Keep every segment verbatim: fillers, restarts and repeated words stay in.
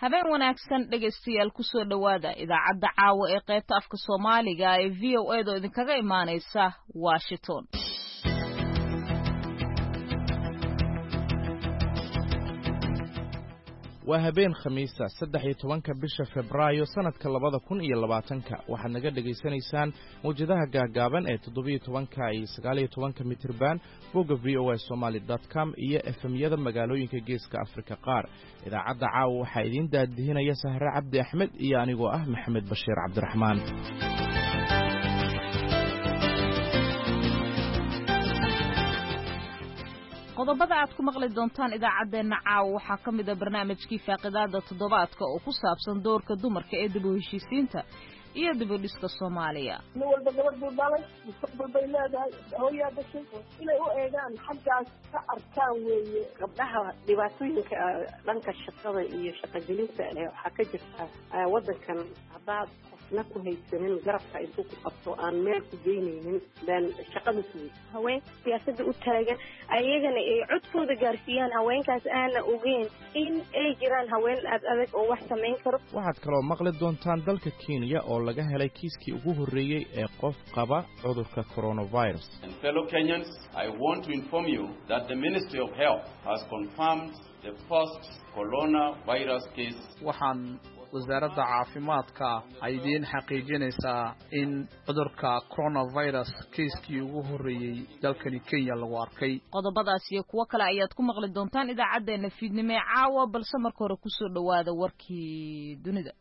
habeen wanaagsan dhegaystayaal ku soo dhawaada idaacadda caawa ee qaybta afka Soomaaliga ee V O A da idinkaga imaanaysa Washington. waa habeen khamiisa saddex iyo tobanka bisha Febraayo sanadka labada kun iyo labaatanka waxaad naga dhageysanaysaan mowjadaha gaagaaban ee toddoba iyo tobanka iyo sagaal iyo tobanka mitirban bogga v o a somali dot com iyo F M-yada magaalooyinka geeska Afrika qaar. idaacadda caawa waxaa idiin daadihinaya Sahre Cabdi Axmed iyo anigoo ah Maxamed Bashiir Cabdiraxmaan. qodobada aad ku maqli doontaan idaacadeena caawa waxaa ka mid ah barnaamijkii faaqidaada toddobaadka oo ku saabsan doorka dumarka ee dib u heshiisiinta iyo dib u dhiska Soomaaliya. nin walba gabadh buu dhalay mustaqbal bay leedahay hooyaa dhashay inay u eegaan xaggaas ka arkaan weeye gabdhaha dhibaatooyinka dhanka shaqada iyo shaqagelinta waxaa ka jirta waddankan haddaad qofna ku haysanin garabka intuu ku qabto aan meel ku geynaynin baan shaqada sugi haween siyaasadda u taagan ayagana ay codkooda gaarsiiyaan haweenkaas aana ogeyn in ay jiraan haween aad adag oo wax samayn karo. waxaad kaloo maqli doontaan dalka Kenya oo laga helay kiiskii ugu horreeyay ee qof qaba cudurka coronavirus. And fellow Kenyans, I want to inform you that the Ministry of Health has confirmed the first coronavirus case. waxaan wasaaradda caafimaadka ay idin xaqiijinaysaa in cudurka coronavirus kiiskii ugu horreeyay dalkani Kenya lagu arkay. qodobadaas iyo kuwa kale ayaad ku maqli doontaan idaacadeena fiidnimo ee caawa, balse marka hore ku soo dhawaada warkii dunida.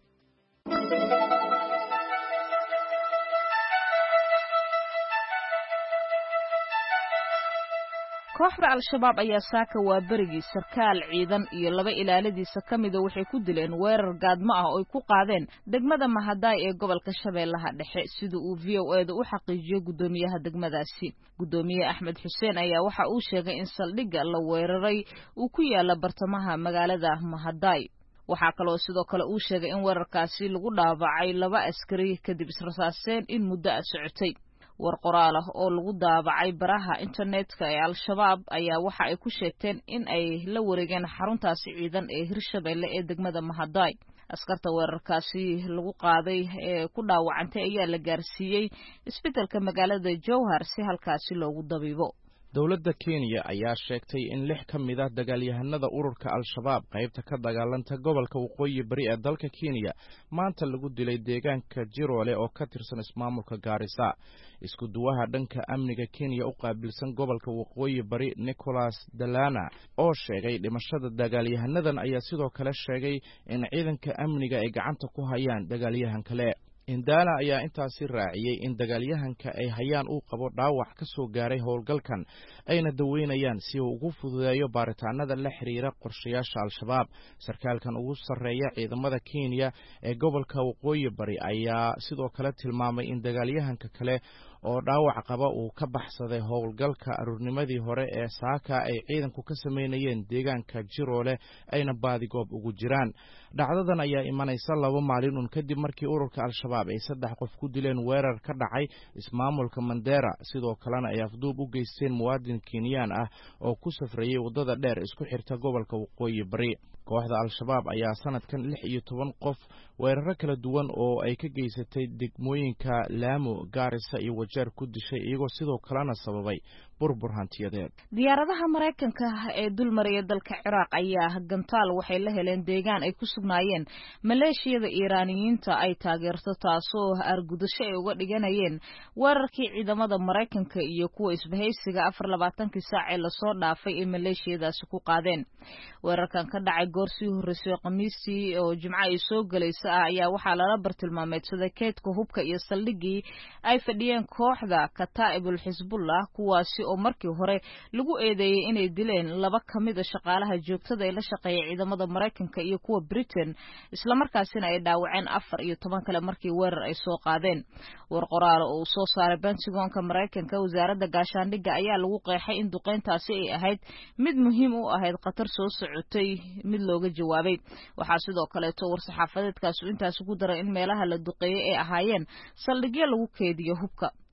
kooxda al-shabaab ayaa saaka waa berigii sarkaal ciidan iyo laba ilaaladiisa ka mida waxay ku dileen weerar gaadmo ah oo ay ku qaadeen degmada Mahadaay ee gobolka Shabeellaha Dhexe sida uu V O A da u xaqiijiyay gudoomiyaha degmadaasi. gudoomiye Axmed Xuseen ayaa waxa uu sheegay in saldhigga la weeraray uu ku yaala bartamaha magaalada Mahadaay. waxaa kaloo sidoo kale uu sheegay in weerarkaasi lagu dhaawacay laba askari kadib israsaaseen in muddo ah socotay. war qoraal ah oo lagu daabacay baraha internetka ee al-shabaab ayaa waxa ay ku sheegteen in ay la wareegeen xaruntaasi ciidan ee Hirshabeelle ee degmada Mahadaay. askarta weerarkaasi lagu qaaday ee ku dhaawacantay ayaa la gaarsiiyey isbitaalka magaalada Jowhar si halkaasi loogu dabiibo. dowladda Kenya ayaa sheegtay in lix ka mid ah dagaalyahanada ururka al-shabaab qaybta ka dagaalanta gobolka waqooyi bari ee dalka Kenya maanta lagu dilay deegaanka Jirole oo ka tirsan ismaamulka Garissa. isku duwaha dhanka amniga Kenya u qaabilsan gobolka waqooyi bari Nicholas Dalana oo sheegay dhimashada dagaalyahanadan ayaa sidoo kale sheegay in ciidanka amniga ay gacanta ku hayaan dagaalyahan kale. Indana ayaa intaasi raaciyay in dagaalyahanka ay hayaan uu qabo dhaawac ka soo gaaray howlgalkan ayna daweynayaan si uu ugu fududeeyo baaritaanada la xiriira qorshayaasha al-shabaab. sarkaalkan ugu sarreeya ciidamada Kenya ee gobolka waqooyi bari ayaa sidoo kale tilmaamay in dagaalyahanka kale oo dhaawac qaba uu ka baxsaday howlgalka aruurnimadii hore ee saaka ay ciidanku ka sameynayeen deegaanka Jirole ayna baadigoob ugu jiraan. dhacdadan ayaa imanaysa laba maalin un kadib markii ururka al-shabaab ay saddex qof ku dileen weerar ka dhacay ismaamulka Mandera, sidoo kalena ay afduub u geysteen muwaadin Kenyan ah oo ku safrayay wadada dheer isku xirta gobolka waqooyi bari. kooxda al-shabaab ayaa sanadkan lix iyo toban qof weeraro kala duwan oo ay ka geysatay degmooyinka Lamu, Garissa iyo Wajeer ku dishay iyagoo sidoo kalena sababay burbur hantiyadeed. diyaaradaha Mareykanka ee dulmaraya dalka Ciraaq ayaa gantaal waxay la heleen deegaan ay ku sugnaayeen maleeshiyada Iiraaniyiinta ay taageerto, taasoo argudasho ay uga dhiganayeen weerarkii ciidamada Mareykanka iyo kuwa isbahaysiga afar iyo labaatankii saac ee lasoo dhaafay ee maleeshiyadaasi ku qaadeen. weerarkan ka dhacay goorsii horreysay Khamiistii oo Jimco ay soo galaysa ah ayaa waxaa lala bartilmaameedsaday keedka hubka iyo saldhiggii ay fadhiyeen kooxda Kataa'ibul Xisbullah, kuwaasi oo markii hore lagu eedeeyay inay dileen laba ka mid ah shaqaalaha joogtada ee la shaqeeya ciidamada Mareykanka iyo kuwa Britain, isla markaasina ay dhaawaceen afar iyo toban kale markii weerar ay soo qaadeen. war qoraal oo soo saaray Pentagonka Mareykanka, wasaaradda gaashaandhigga ayaa lagu qeexay in duqeyntaasi ay ahayd mid muhiim u ahayd khatar soo socotay mid looga jawaabay. waxaa sidoo kale war saxaafadeedkaas intaas ugu daray in meelaha la duqeeyay ay ahaayeen saldhigyo lagu keediyo hubka.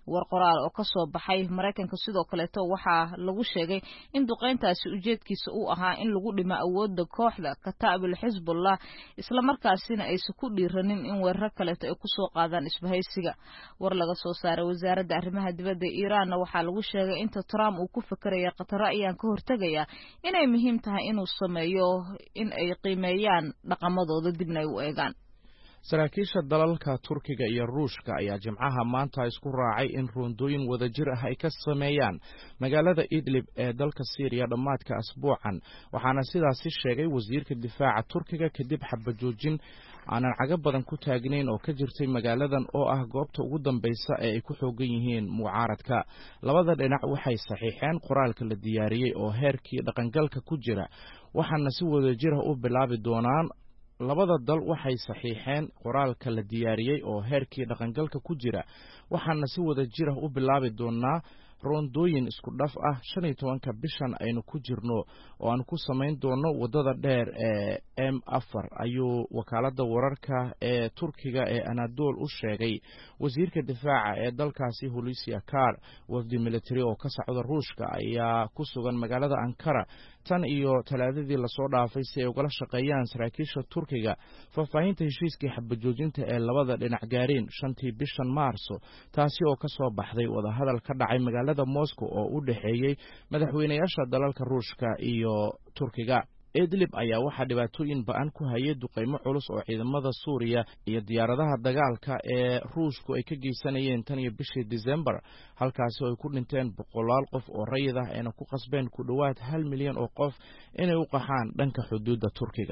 war qoraal oo ka soo baxay Mareykanka sidoo kaleeto waxaa lagu sheegay in duqeyntaasi ujeedkiisa uu ahaa in lagu dhimo awoodda kooxda Kataa'ib Hezbollah isla markaasina aysan ku dhiiranin in weerar kaleeto ay ku soo qaadaan isbahaysiga. war laga soo saaray wasaaradda arrimaha dibadda Iiraan waxaa lagu sheegay in Trump uu ku fikiraya Qatar ayaan ka hortagaya inay muhiim tahay inuu sameeyo in ay qiimeeyaan dhaqamadooda dibna ay u eegaan. saraakiisha dalalka Turkiga iyo Ruushka ayaa jimcaha maanta isku raacay in roondooyin wadajir ah ay ka sameeyaan magaalada Idlib ee dalka Syria dhamaadka asbuucan waxaana sidaasi sheegay wasiirka difaaca Turkiga kadib xabajoojin aanan caga badan ku taagnayn oo ka jirtay magaaladan oo ah goobta ugu dambaysa ee ay ku xoogan yihiin mucaaradka. labada dhinac waxay saxiixeen qoraalka la diyaariyay oo heerkii dhaqangalka ku jira waxaana si wadajir ah u bilaabi doonaan labada dal waxay saxiixeen qoraalka la diyaariyay oo heerkii dhaqangalka ku jira waxaana si wadajir ah u bilaabi doonaa roondooyin isku dhaf ah shan iyo tobanka bishan aynu ku jirno oo aan ku samayn doono wadada dheer ee M afar ayuu wakaalada wararka ee Turkiga ee Anadolu u sheegay wasiirka difaaca ee dalkaasi Hulusi Akar. wafdi military oo ka socda Ruushka ayaa ku sugan magaalada Ankara tan iyo talaadadii la soo dhaafay si ay uga shaqeeyaan saraakiisha Turkiga faahfaahinta heshiiskii xabajoojinta ee labada dhinac gaareen shantii bishan Maarso taasi oo ka soo baxday wada hadal ka dhacay magaalada Moscow oo u dhaxeeyay madaxweynayaasha dalalka Ruushka iyo Turkiga. Idlib ayaa waxaa dhibaatooyin ba'an ku hayay duqeymo culus oo ciidamada Suuriya iyo diyaaradaha dagaalka ee Ruushku ay ka geysanayeen tan iyo bishii December halkaas oo ay ku dhinteen boqolaal qof oo rayid ah ayna ku qasbeen ku dhawaad hal milyan oo qof inay u qaxaan dhanka xuduudda Turkiga.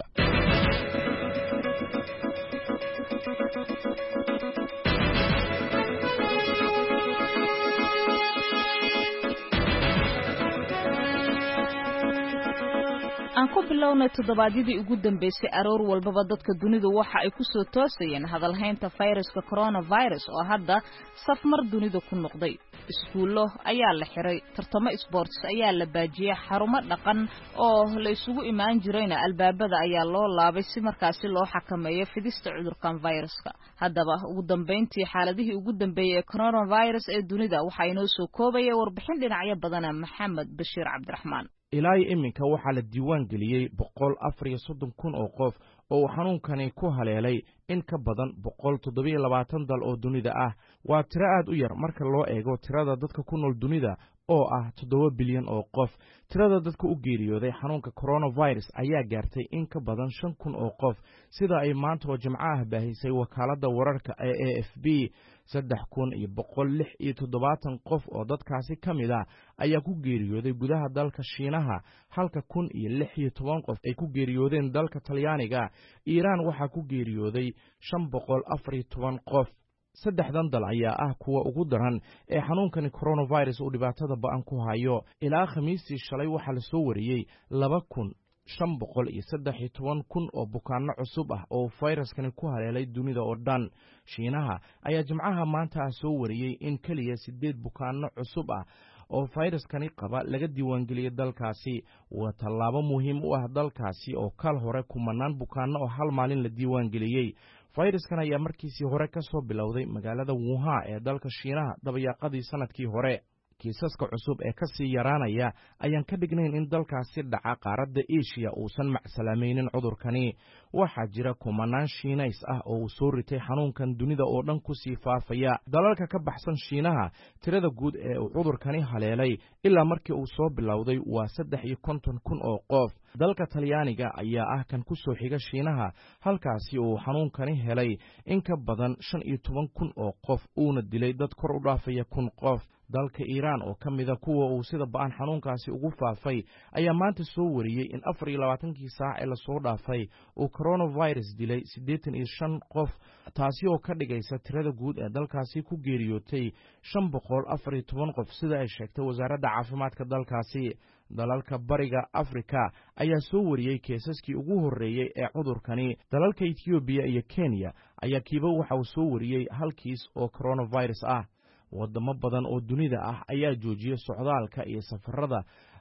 aan ku bilownay toddobaadyadii ugu dambeysay aroor walbaba dadka dunidu waxa ay ku soo toosayeen hadalhaynta fayraska coronavirus oo hadda safmar dunida ku noqday. iskuulo ayaa la xiray, tartamo sports ayaa la baajiyay, xarumo dhaqan oo la isugu imaan jirayna albaabada ayaa loo laabay si markaasi loo xakameeyo fidista cudurkan viruska. haddaba ugu dambeyntii xaaladihii ugu dambeeyay ee coronavirus ee dunida waxa inoo soo koobaya warbixin dhinacyo badana Maxamed Bashiir Cabdiraxmaan. ilaa iminka waxaa la diiwaan geliyey boqol afar iyo soddon kun oo qof oo uu xanuunkani ku haleelay in ka badan boqol toddoba iyo labaatan dal oo dunida ah. waa tiro aad u yar marka loo eego tirada dadka ku nool dunida oo ah toddoba bilyan oo qof. tirada dadka u geeriyooday xanuunka coronavirus ayaa gaartay in ka badan shan kun oo qof sida ay maanta oo jimco ah baahisay wakaaladda wararka ee A F B. saddex kun iyo boqol lix iyo toddobaatan qof oo dadkaasi ka mid ah ayaa ku geeriyooday gudaha dalka Shiinaha halka kun iyo lix iyo toban qof ay ku geeriyoodeen dalka Talyaaniga. Iiraan waxaa ku geeriyooday shan boqol afar iyo toban qof. saddexdan dal ayaa ah kuwa ugu daran ee xanuunkani coronavirus uu dhibaatada ba'an ku hayo. ilaa Khamiistii shalay waxaa la soo wariyey laba kun shan boqol iyo saddex iyo toban kun oo bukaanno cusub ah oo fayraskani ku haleelay dunida oo dhan. Shiinaha ayaa jimcaha maanta soo wariyey in kaliya sideed bukaanno cusub ah oo fayraskani qaba laga diiwaangeliyay dalkaasi. waa tallaabo muhiim u ah dalkaasi oo kal hore kumanaan bukaanno oo hal maalin la diiwaangeliyey. fayraskan ayaa markiisii hore ka soo bilowday magaalada Wuhan ee dalka Shiinaha dabayaaqadii sanadkii hore. kiisaska cusub ee ka sii yaraanaya ayaan ka dhignayn in dalkaasi dhaca qaaradda Asia uusan macsalaamaynin cudurkani. waxaa jira kumanaan Shiinays ah oo uu soo ritay xanuunkan dunida oo dhan ku sii faafaya. dalalka ka baxsan Shiinaha tirada guud ee uu cudurkani haleelay ilaa markii uu soo bilowday waa saddex iyo konton kun oo qof. dalka Talyaaniga ayaa ah kan ku soo xiga Shiinaha halkaasi uu xanuunkani helay in ka badan shan iyo toban kun oo qof uuna dilay dad kor u dhaafaya kun qof. dalka Iiraan oo ka mid ah kuwa uu sida ba'an xanuunkaasi ugu faafay ayaa maanta soo wariyey in afar iyo labaatankii saac ee la soo dhaafay uu coronavirus dilay siddeetan iyo shan qof taasi oo ka dhigaysa tirada guud ee dalkaasi ku geeriyootay shan boqol afar iyo toban qof sida ay sheegtay wasaaradda caafimaadka dalkaasi. dalalka bariga Afrika ayaa soo wariyey keesaskii ugu horreeyay ee cudurkani. dalalka Ethiopia iyo Kenya ayaa kiiba waxa uu soo wariyey hal kiis oo coronavirus ah. wadamo badan oo dunida ah ayaa joojiyay socdaalka iyo safarada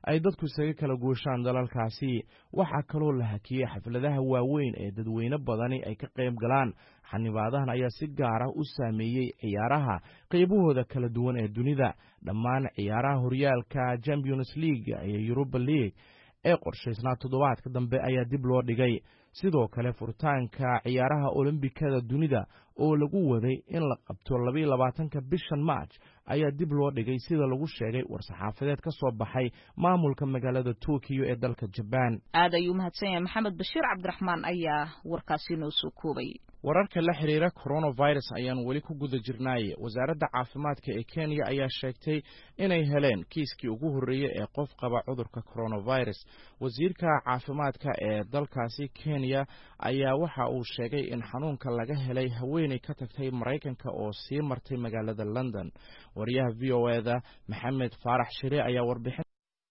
ay dadku isaga kala gooshaan dalalkaasi. waxaa kaloo la hakiyey xafladaha waaweyn ee dadweyne badani ay ka qayb galaan. xanibaadahan ayaa si gaar ah u saameeyey ciyaaraha qaybahooda kala duwan ee dunida. dhammaan ciyaaraha horyaalka Champions League iyo Europa League ee qorshaysnaa toddobaadka dambe ayaa dib loo dhigay. sidoo kale furitaanka ciyaaraha olombikada dunida oo lagu waday in la qabto laba iyo labaatanka bishan March ayaa dib loo dhigay sida lagu sheegay war-saxaafadeed ka soo baxay maamulka magaalada Tokyo ee dalka Japan. aad ayuu mahadsan yahay Maxamed Bashiir Cabdiraxmaan ayaa warkaasi noo soo koobay. wararka la xiriira coronavirus ayaan weli ku guda jirnay. wasaaradda caafimaadka ee Kenya ayaa sheegtay inay heleen kiiskii ugu horreeyay ee qof qaba cudurka coronavirus. wasiirka caafimaadka ee dalkaasi Kenya ayaa waxa uu sheegay in xanuunka laga helay haweeney ka tagtay Mareykanka oo sii martay magaalada London. wariyaha V O A-da Maxamed Faarax Shire ayaa warbixin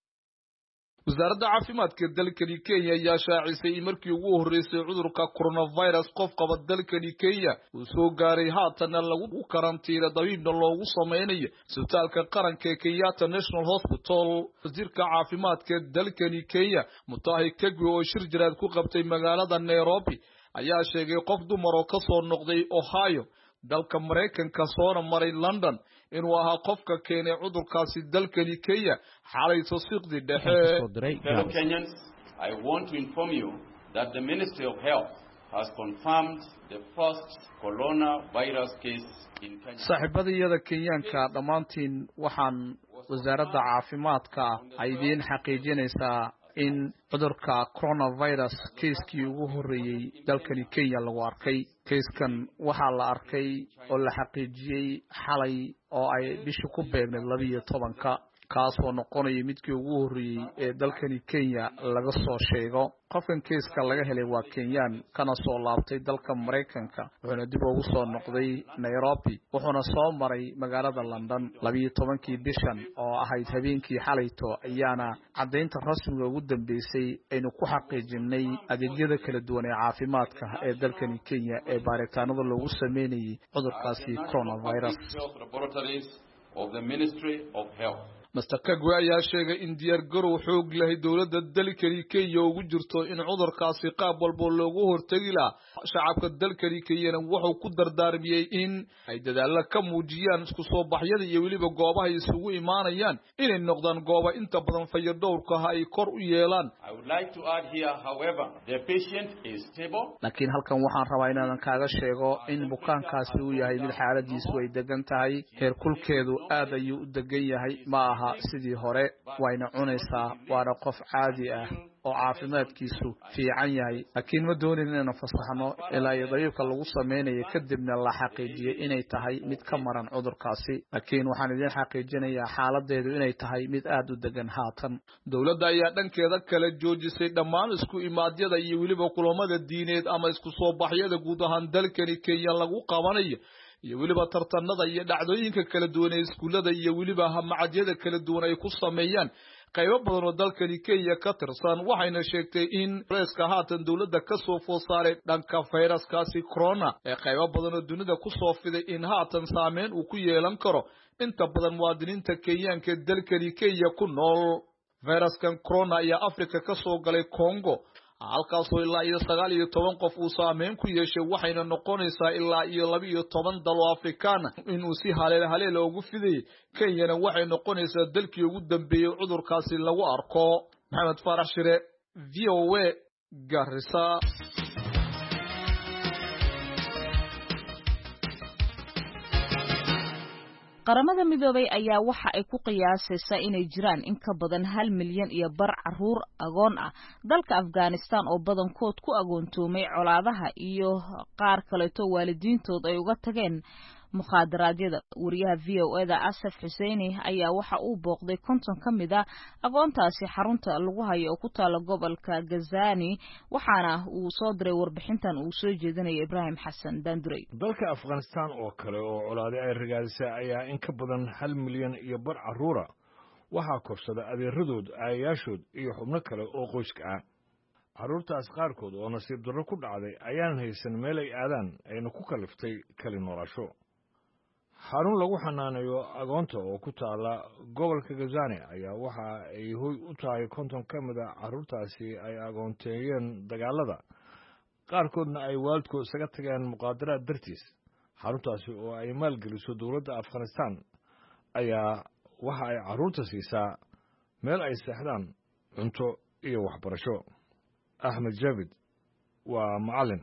wasaaradda caafimaadka dalkani Kenya ayaa shaacisay markii ugu horeysay cudurka coronavirus qof qaba dalkani Kenya uu soo gaaray haatan lagu karantiina dabiibna loogu sameynayo isbitaalka qaranka ee Kenyatta National Hospital. wasiirka caafimaadka dalkani Kenya Mutahi Kagwe oo shir jiraad ku qabtay magaalada Nairobi ayaa sheegay qof dumar oo ka soo noqday Ohio dalka Mareykanka soona maray London inuu ahaa qofka keenay cudurkaasi dalkani Kenya xalay sosiqdi dhexe. Fellow Kenyans, I want to inform you that the Ministry of Health has confirmed the first coronavirus case in Kenya. saaxiibadayada Kenyaanka dhamaantiin waxaan wasaaradda caafimaadka ay idin xaqiijinaysaa in cudurka coronavirus kiiskii ugu horreeyay dalkani Kenya lagu arkay. kiiskan waxaa la arkay oo la xaqiijiyay xalay oo ay bisha ku beegnayd laba iyo tobanka kaasoo noqonaya midkii ugu horreeyay ee dalkani Kenya laga soo sheego. qofkan kiiska laga helay waa Kenyan kana soo laabtay dalka Mareykanka wuxuuna dib ugu soo noqday Nairobi wuxuuna soo maray magaalada London laba iyo tobankii bishan oo ahayd habeenkii xalayto ayaana cadaynta rasmiga ugu dambeysay aynu ku xaqiijinay adeegyada kala duwan ee caafimaadka ee dalkani Kenya ee baaritaanada lagu sameeyay cudurkaasi coronavirus. of the Ministry of Health. Mister Kagwe ayaa sheegay in diyaar garow xoog lahay dawladda dalkani Kenya ugu jirto in cudurkaasi qaab walba loogu hortagi lahaa. shacabka dalkani Kenya wuxuu ku dardaarmiyay in ay dadaal ka muujiyaan isku soo baxyada iyo waliba goobaha isugu imaanayaan inay noqdaan goobo inta badan fayadhowrka ay kor u yeelaan. I would like to add here, however, the patient is stable. laakiin halkan waxaan rabaa inaan kaaga sheego in bukaankaasi uu yahay mid xaaladiisu ay degan tahay heer kulkeedu aad ayuu u degan yahay ma aha sidii hore wayna cunaysaa waana qof caadi ah oo caafimaadkiisu fiican yahay laakiin ma doonin inaan fasaxno ilaa yadayibka lagu sameeyo kadibna la xaqiijiyo inay tahay mid ka maran cudurkaasi laakiin waxaan idin xaqiijinayaa xaaladeedu inay tahay mid aad u degan haatan. dawladda ayaa dhankeeda kala joojisay dhammaan isku imaadyada iyo waliba kulamada diineed ama isku soo baxyada guud ahaan dalkani Kenya lagu qabanayo iyo waliba tartanada iyo dhacdooyinka kala duwan ee iskuulada iyo waliba hamacadyada kala duwan ay ku sameeyaan qaybo badan oo dalkani Kenya ka tirsan waxayna sheegtay in reeska haatan dawladda ka soo foosaaray dhanka fayraskaasi corona ee qaybo badan oo dunida ku soo fiday in haatan saameyn uu ku yeelan karo inta badan muwaadiniinta Kenyaanka dalkani Kenya ku nool. fayraskan corona ayaa Afrika ka soo galay Congo halkaasoo ilaa iyo sagaal iyo toban qof uu saameyn ku yeeshay waxayna noqonaysaa ilaa iyo laba iyo toban dal oo Afrikaan inuu si haleel haleel ugu fiday Kenyana waxay noqonaysaa dalkii ugu dambeeyay cudurkaasi lagu arko. Maxamed Faarax Shire V O A Garissa. qaramada midoobay ayaa waxa ay ku qiyaasaysaa inay jiraan in ka badan hal milyan iyo bar caruur agoon ah dalka Afghanistan oo badankood ku agoontoomay colaadaha iyo qaar kaleeto waalidiintood ay uga tageen mukhadaraadyada. wariyaha V O A da Asaf Xuseini ayaa waxa uu booqday konton ka mid ah aqoontaasi xarunta lagu hayo oo ku taala gobolka Gazani waxaana uu soo diray warbixintan uu soo jeedinaya Ibrahim Xasan Dandurey. dalka Afghanistan oo kale oo colaade ay ragaadisay ayaa in ka badan hal milyan iyo bar caruura waxaa korsada adeeradood aayaashood iyo xubno kale oo qoyska ah. caruurtaas qaarkood oo nasiib darro ku dhacday ayaan haysan meel ay aadaan ayna ku kaliftay kali noolaasho. xarun lagu xanaanayo agoonta oo ku taala gobolka Gazaane ayaa waxa ay hoy u tahay konton ka mid ah carruurtaasi ay agoonteeyeen dagaalada qaarkoodna ay waalidkood isaga tageen muqaadaraad dartiis xaruntaasi oo ay maalgeliso dowladda Afghanistan ayaa waxa ay carruurta siisaa meel ay seexdaan cunto iyo waxbarasho Ahmed Javid waa macallin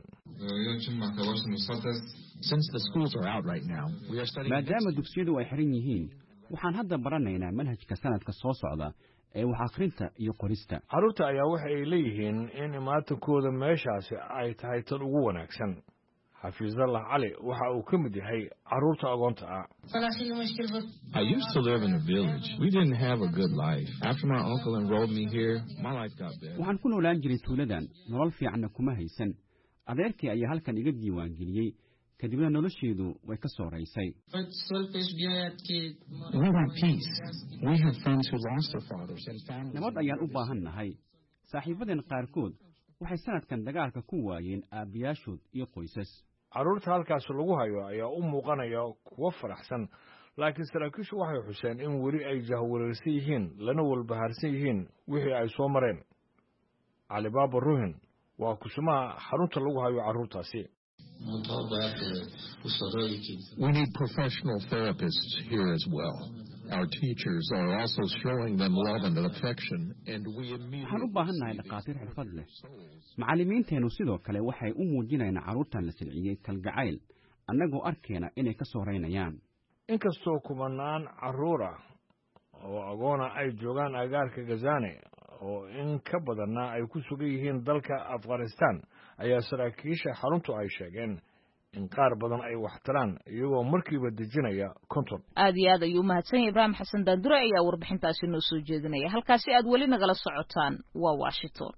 maadaama dugsiyadu ay xiran yihiin waxaan hadda baranaynaa manhajka sanadka soo socda ee wax akhrinta iyo qorista carruurta ayaa waxa ay leeyihiin in imaatankooda meeshaasi ay tahay tan ugu wanaagsan xafiisallah cali waxa uu ka mid yahay carruurta agoonta ah I used to live in a village. We didn't have a good life. After my uncle enrolled me here, my life got better. waxaan ku noolaan jiray tuuladan nolol fiicanna kuma haysan adeerkii ayaa halkan iga diiwaan geliyey kadibna nolosheedu way ka soo raysay We want peace. We have friends who lost their fathers and families. nabad ayaan u baahan nahay saaxiibadeen qaarkood waxay sanadkan dagaalka ku waayeen aabbiyaashood iyo qoysas carruurta halkaas lagu hayo ayaa u muuqanaya kuwo faraxsan laakiin saraakiishu waxay xuseen in weli ay jahwareersan yihiin lana walbahaarsan yihiin wixii ay soo mareen cali baaba ruhin waa kusumaha xarunta lagu hayo carruurtaasi We need professional therapists here as well. Our teachers are also showing them love and affection, and we immediately... waxaan u baahan nahay dhaqaatiir xirfad leh macallimiinteennu sidoo kale waxay u muujinayaan carruurtan la silciyey kalgacayl annagoo arkeena inay ka soo raynayaan inkastoo kumanaan carruur ah oo agoona ay joogaan agaarka Gazaane oo in ka badanna ay ku sugan yihiin dalka Afghanistan ayaa saraakiisha xaruntu ay sheegeen in qaar badan ay wax taraan iyagoo markiiba dejinaya konton aad iyo aad ayuu mahadsan Ibrahim Xasan Daandure ayaa warbixintaasi noo soo jeedinaya halkaasi aad weli nagala socotaan waa Washington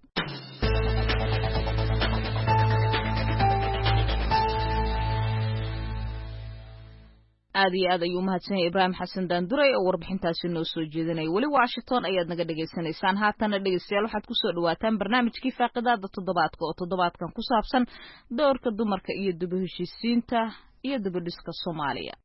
aad iyo aad ayuu mahadsan Ibrahim Xasan Daandure oo warbixintaasi noo soo jeedinay wali Washington ayaad naga dhageysanaysaan haatan dhageystayaal waxaad ku soo dhawaataan barnaamijkii faaqidaada toddobaadka oo toddobaadkan ku saabsan doorka dumarka iyo dib u heshiisiinta iyo dib u dhiska Soomaaliya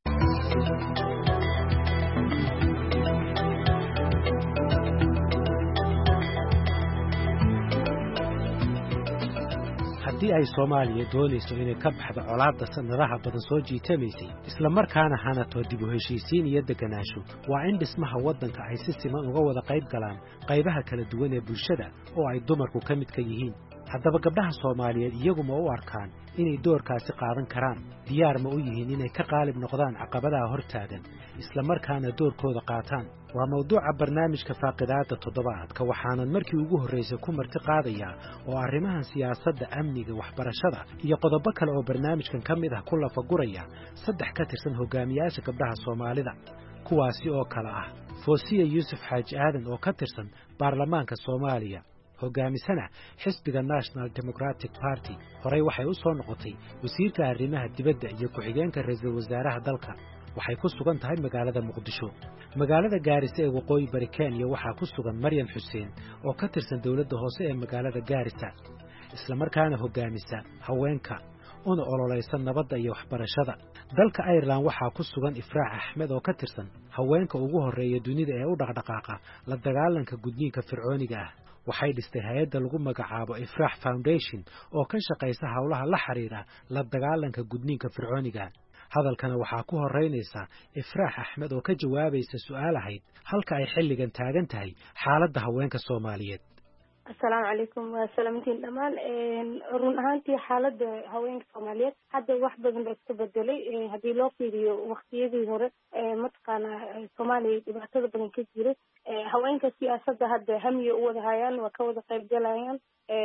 haddii ay Soomaaliya doonayso inay ka baxdo colaadda sanadaha badan soo jiitamaysay isla markaana hanato dib u heshiisiin iyo deganaansho waa in dhismaha waddanka ay si siman uga wada qayb galaan qaybaha kala duwan ee bulshada oo ay dumarku ka mid ka yihiin haddaba gabdhaha Soomaaliyeed iyagu ma u arkaan inay doorkaasi qaadan karaan diyaar ma u yihiin inay ka qaalib noqdaan caqabadaha hortaagan isla markaana doorkooda qaataan waa mawduuca barnaamijka faaqidaada toddobaadka waxaanan markii ugu horreysay ku marti qaadayaa oo arrimahan siyaasadda amniga waxbarashada iyo qodobo kale oo barnaamijkan ka mid ah ku lafaguraya saddex ka tirsan hogaamiyaasha gabdhaha Soomaalida kuwaasi oo kala ah Foosiya Yuusuf Xaaji Aadan oo ka tirsan baarlamaanka Soomaaliya hogaamisana xisbiga National Democratic Party horay waxay u soo noqotay wasiirka arrimaha dibadda iyo ku-xigeenka ra'iisul wasaaraha dalka waxay ku sugan tahay magaalada Muqdisho magaalada Gaarisa ee waqooyi bari Kenya waxaa ku sugan Maryam Xuseen oo ka tirsan dawladda hoose ee magaalada Gaarisa isla markaana hogaamisa haweenka una ololeysan nabadda iyo waxbarashada dalka Ireland waxaa ku sugan Ifraax Axmed oo ka tirsan haweenka ugu horeeya dunida ee u dhaqdhaqaaqa la dagaalanka gudniinka fircooniga ah waxay dhistay hay'adda lagu magacaabo Ifraax Foundation oo ka shaqeysa hawlaha la xiriira la dagaalanka gudniinka fircooniga hadalkana waxaa ku horeynaysa Ifraax Axmed oo ka jawaabaysa su'aal ahayd halka ay xilligan taagan tahay xaaladda haweenka Soomaaliyeed السلام عليكم وسلامتين دمان رون ahaantii xaaladda haweenka Soomaaliyeed hadda wax badan baa iska bedelay hadii loo fiiriyo waqtiyadii hore matqaana Soomaaliya dhibaatada badan ka jiray haweenka siyaasadda hadda hamiyo u wada hayaan waa ka wada qayb galayaan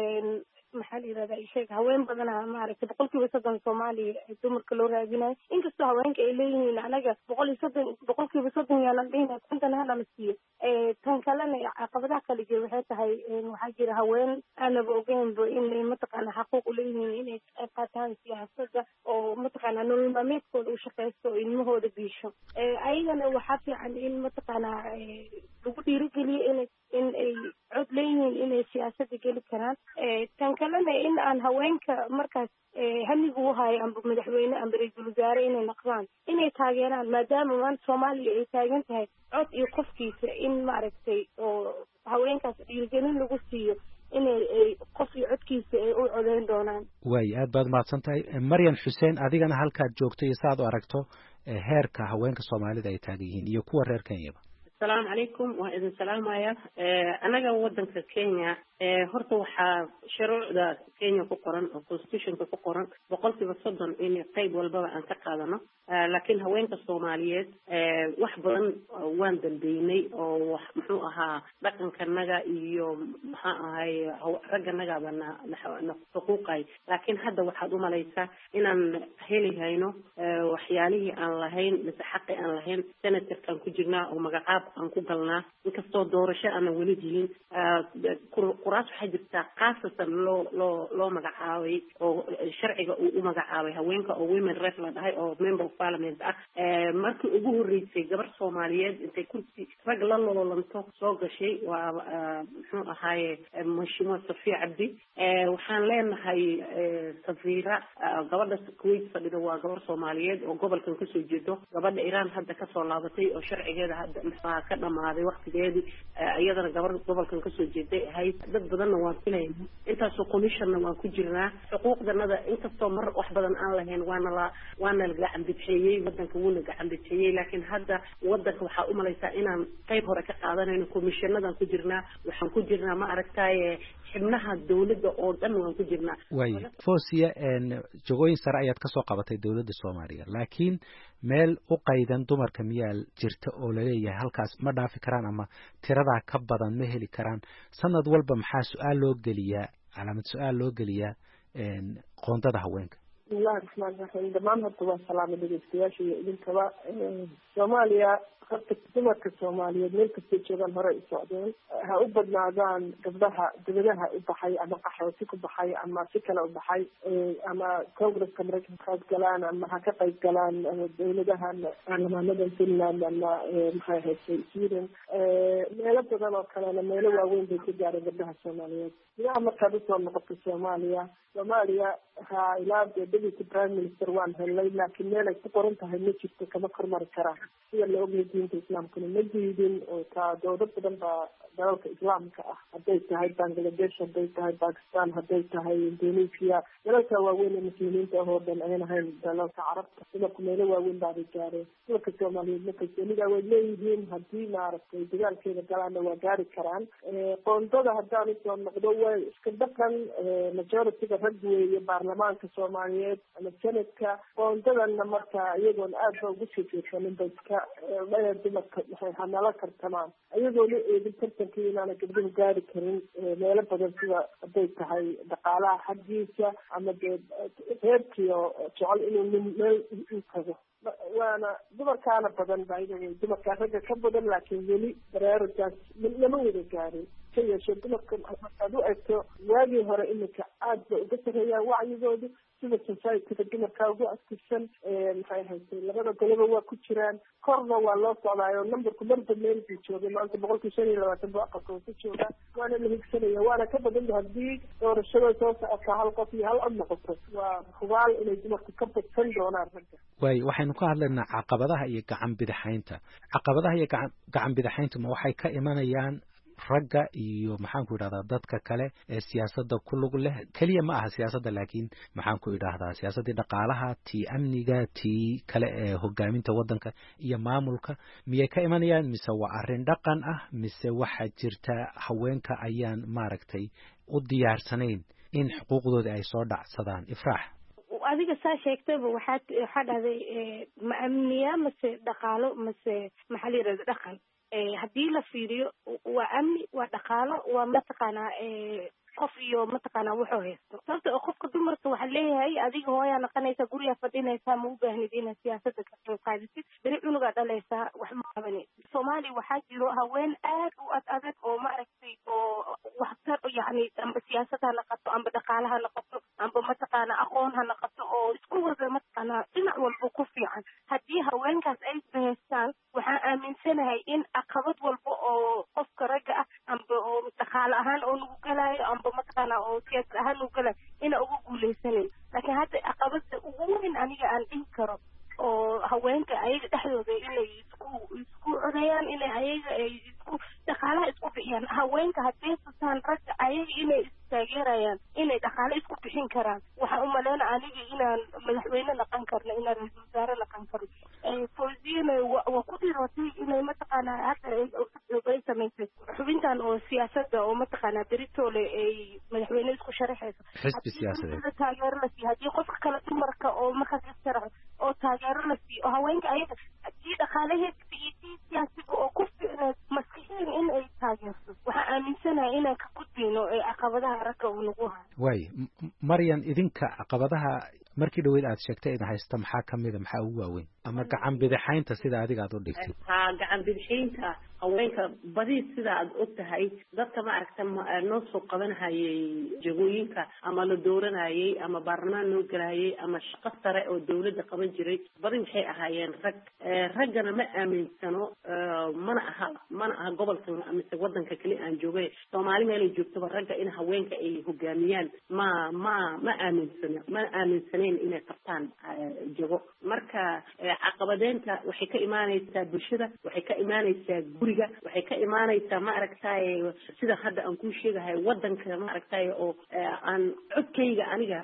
maxaa la yiraahdaa isheeg haween badan ah maaragtay boqolkiiba soddon Soomaaliya dumarka loo raadinayo inkastoo haweenka ay leeyihiin anaga boqol iyo soddon boqolkiiba soddon yaanan dhihina konton hal ama siiyo tan kalena caqabadaha kale jira waxay tahay waxaa jira haween aanaba ogeynba inay mataqaana xaquuq u leeyihiin inay qayb qaataan siyaasadda oo mataqaana nolol maalmeedkooda u shaqeysto oo ilmahooda biisho ayagana waxaa fiican in mataqaana lagu dhiirigeliyo inay in ay cod leeyihiin inay siyaasadda geli karaan tan kalena in aan haweenka markaas hamigu u hayo amba madaxweyne amba ra-iisul wasaare inay noqdaan inay taageeraan maadaama maanta soomaaliya ay taagan tahay cod iyo qofkiisa in maaragtay oo haweenkaas dhiirigelin lagu siiyo inay qof iyo codkiisa ay u codeyn doonaan. waay aad baad mahadsan tahay Maryan Xuseen adigana halkaad joogto iyo saad u aragto heerka haweenka Soomaalida ay taagan yihiin iyo kuwa reer Kenya. السلام عليكم وإذن سلام يا أنا ودن في كينيا هرت وح شروع ذا كينيا كقرن أو constitution كقرن وقلت بصدق إني قيد والبابا عن تقادنا لكن هوين كالصوماليات وحبا وان دلبيني أو محوها لكن كان نجا يوم هاي رجع نجا بنا حقوقي لكن هذا واحد وما ليس إن هيلي هينو وحيالي عن لهين متحقق عن لهين سنة كان كجنا ومجاعب aan ku galnaa inkastoo doorasho aan weli jirin kuraas waxay jirtaa qaasatan loo loo loo magacaabay oo sharciga uu u magacaabay haweenka oo women rep la dhahay oo member of parliament ah markii ugu horeysay gabar Soomaaliyeed intay kursi rag la loolanto soo gashay waa muxuu ahaaye Mheshimiwa Safiya Cabdi waxaan leenahay Safiira gabadha Kuwait fadhida waa gabar Soomaaliyeed oo gobolkan ka soo jeedo gabadha Iran hadda ka soo laabatay oo sharcigeeda hadda ka dhamaaday waqtigeedii iyadana gabar gobolkan ka soo jeeday hay dad badan waan filaynaa intaas oo commissionna waan ku jirnaa xuquuqdanada inkastoo mar wax badan aan lahayn waana la waana la gacan bixiyay wadanka wuu la gacan bixiyay laakiin hadda wadanka waxa u malaysaa inaan qayb hore ka qaadanayno commissionadan ku jirnaa waxaan ku jirnaa ma aragtay xibnaha dawladda oo dhan waan ku jirnaa way Fosia en jogooyin sare ayaad ka soo qabatay dawladda Soomaaliya laakiin meel u qaydan dumarka miyaal jirta oo la leeyahay halkaas ma dhaafi karaan ama tirada ka badan ma heli karaan sanad walba maxaa su'aal loo geliyaa calaamad su'aal loo geliyaa en qoondada haweenka bismillahi rahmaani rahiim dhamaan horta waa salaamo dhegeystayaasha iyo idinkaba Soomaaliya horta dumarka Soomaaliyeed meel kasta joogaan hore u socdeen ha u badnaadaan gabdhaha dibadaha u baxay ama qaxooti ku baxay ama si kale u baxay ama Congress-ka Mareykanka ka galaan ama ha ka qayb galaan dawladaha baarlamaanada Finland ama maxay ahayd Sweden meelo badan oo kale meelo waaweyn bay ka gaareen gabdhaha Soomaaliyeed yaa markaad usoo noqoto Soomaaliya Soomaaliya ha ilaa deputy prime minister waan helay laakiin meel ay ku qoran tahay ma jirto kama kormari karaan sida la ogyahay diinta islaamkuna ma diidin oo taa dowlad badan baa dalalka islaamka ah hadday tahay Bangladesh hadday tahay Pakistan hadday tahay Indonesia dalalka waaweyn ee muslimiinta ah oo dhan ayna ahayn dalalka carabta sida meelo waaweyn baa ay gaareen dadka Soomaaliyeed markay soo way leeyihiin haddii maaragtay dagaalkeeda galaana waa gaari karaan qoondada haddaan soo noqdo way iska dhaqan majority-ga rag weeye baarlamaanka Soomaaliyeed ama sanadka qoondadana marka iyagoon aad ba ugu fiirsanin bay iska bayar dumarka waxay hanala kartamaan iyagoo la eegin tartankii inaana gabdhuhu gaari karin meelo badan sida hadday tahay dhaqaalaha xaggiisa ama dee reerkiio jecel inuu nin meel u tago waana dumarkaana badan baa iyagoo dumarkaa ragga ka badan laakiin weli baraaruggaas lama wada gaarin ka yeeshee dumarka markaad u egto waagii hore iminka aad ba uga sarreeyaan wacyigoodu sida society-ga dumarkaa ugu aktifsan maxay ahayd labada goloba waa ku jiraan korna waa loo socdaayo numberku marba meel buu joogay maanta boqolkii shan iyo labaatan buu aqalka ku joogaa waana la higsanaya waana ka badan haddii doorashada soo socota hal qof iyo hal cod noqoto waa hubaal inay dumarku ka badsan doonaan ragga way waxaynu ka hadlaynaa caqabadaha iyo gacan bidixaynta caqabadaha iyo gacan bidixaynta ma waxay ka imanayaan ragga iyo maxaan ku idhahdaa dadka kale ee siyaasadda ku lug leh kaliya ma aha siyaasadda laakiin maxaan ku idhahdaa siyaasaddii dhaqaalaha tii amniga tii kale ee hogaaminta waddanka iyo maamulka miyay ka imanayaan mise waa arrin dhaqan ah mise waxaa jirta haweenka ayaan maaragtay u diyaarsanayn in xuquuqdooda ay soo dhacsadaan ifraax adiga saa sheegtayba waxaad waxaa dhahday ma amniya mase dhaqaalo mase maxaa la yidhahda dhaqan haddii la fiiriyo waa amni waa dhaqaalo waa mataqaanaa qof iyo mataqaanaa wuxuu haysto sababta oo qofka dumarka waxaa leeyahay adiga hooyaa naqanaysa gurigaa fadhinaysaa ma u baahnid inaad siyaasadda ka qayb qaadisid beri cunugaa dhalaysaa wax ma qabanaysid Soomaaliya waxaa jiro haween aad u ad adag oo maaragtay oo waxtar yacni amba siyaasad ha noqoto amba dhaqaale ha noqoto amba mataqaanaa aqoon ha noqoto oo isku wada mataqaanaa dhinac walba ku fiican haddii haweenkaas ay bahaystaan waxaan aaminsanahay in caqabad walba oo qofka ragga ah amba mataqaanaa oo siyaasad ahaan u gala ina ugu guuleysanin laakiin hadda caqabada ugu weyn aniga aan dhihi karo oo haweenka ayaga dhexdooda inay isku isku codayaan inay ayaga ay isku dhaqaalaha isku bixiyaan haweenka hadday tusaan ragga ayaga inay istaageerayaan inay dhaqaale isku bixin karaan waxaan u maleyna aniga inaan madaxweyne naqan karno inaan ra-iisul wasaare naqan karno fawziyana waa ku dhirootay inay mataqaanaa hadda ay samaysay xubintan oo siyaasadda oo mataqaanaa beritoole ay madaxweyne isku sharaxayso xisbi siyaasadeed taageero la siiyo haddii qofka kale dumarka oo markaas istaraxo oo taageero la siiyo oo haweenka ayaga haddii dhaqaalaheedka iyo tii siyaasiga oo ku ficneed maskixiin in ay taageerto waxaan aaminsanahay inaan ka gudbayno ee caqabadaha ragga uu nagu hayo waay maryan idinka caqabadaha markii dhaweyd aad sheegtay id haysta maxaa kamida maxaa ugu waaweyn ama gacan bidixaynta sida adiga aad u dhigtay ha gacan bidixaynta haweenka badi sida aad og tahay dadka ma aragta noo soo qabanhayay jagooyinka ama la dooranayay ama baarlamaan loo galayay ama shaqo sare oo dawladda qaban jiray badi waxay ahaayeen rag raggana ma aaminsano mana aha mana aha gobolkan mise wadanka kali aan joogay Soomaali meel ay joogto ragga in haweenka ay hogaamiyaan ma ma ma aaminsano ma aaminsaneen inay qabtaan jago marka caqabadeenta waxay ka imaanaysaa bulshada waxay ka imaanaysaa guriga waxay ka imaanaysaa ma aragtay sida hadda aan ku sheegahay wadanka ma aragtay oo aan codkayga aniga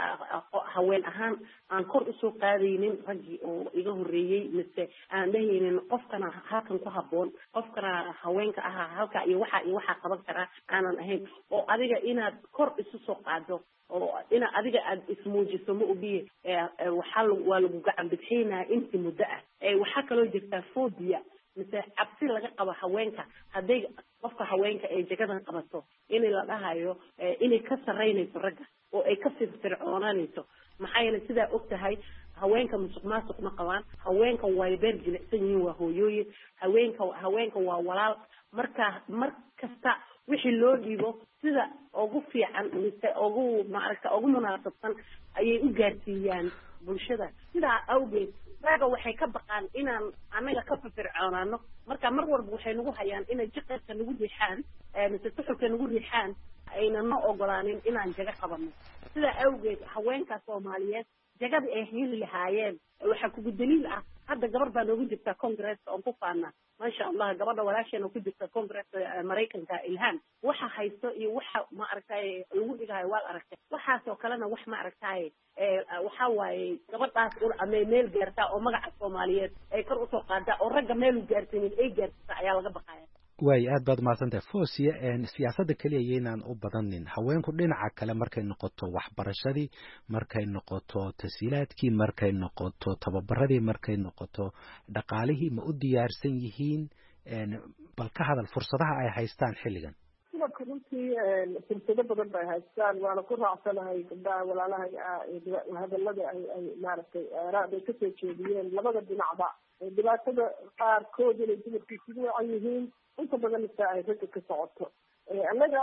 haween ahaan aan kor u soo qaadaynin ragii oo iga horeeyay mise aan dhahaynin qofkana halkan ku haboon qofkana haweenka aha halka iyo waxa iyo waxa qaban kara aanan ahayn oo adiga inaad kor isu soo qaado oo ina adiga aad ismuujiso ma ogiye waxa waa lagu gacan bidxinaa intii muddo ah ee waxa kaloo jirta phobia mise cabsi laga qabo haweenka hadday qofka haweenka ay jagadan qabato in la dhahayo inay ka sareynayso ragga oo ay ka firfircoonanayso maxaa yeelay sidaa og tahay haweenka musuqmaasuq ma qabaan haweenka way beer jilicsan yihiin waa hooyooyin haweenka haweenka waa walaal marka mar kasta wixii loo dhiibo sida ugu fiican mise ugu maaragta ugu munaasabsan ayay u gaarsiiyaan bulshada sidaa awgeed ragga waxay ka baqaan inaan anaga ka firfircoonaano marka mar walba waxay nagu hayaan inay jiqirka nagu riixaan mise suxulka nagu riixaan ayna noo ogolaanin inaan jaga qabano sidaa awgeed haweenka Soomaaliyeed jagada ay heli lahaayeen waxa kugu daliil ah hadda gabar baa noogu jirta congress oo ku faana ma sha Allah gabadha walaasheena ku jirta congress Mareykanka Ilhaan waxa haysto iyo waxa ma aragtay lagu dhigayo wal aragtay waxa soo kalena wax ma aragtay waxa waaye gabadhaas ul amay meel gaarta oo magaca Soomaaliyeed ay kor u soo qaada oo ragga meel u gaarsiin ay gaarta ayaa laga baqaya way aad baad maadsantahay foosiya een siyaasadda kaliya yeynaan u badanin haweenku dhinaca kale markay noqoto waxbarashadii markay noqoto tasiilaadkii markay noqoto tababaradii markay noqoto dhaqaalihii ma u diyaarsan yihiin een bal ka hadal fursadaha ay haystaan xilligan dumarka runtii fursado badan bay haystaan waana ku raacsanahay gabdhaha walaalaha hadallada ay ay maaragtay raad ay kasoo jeediyeen labada dhinacba dhibaatada qaarkood inay dumarku isugu wacan yihiin inta badan ita ay ragga ka socoto annaga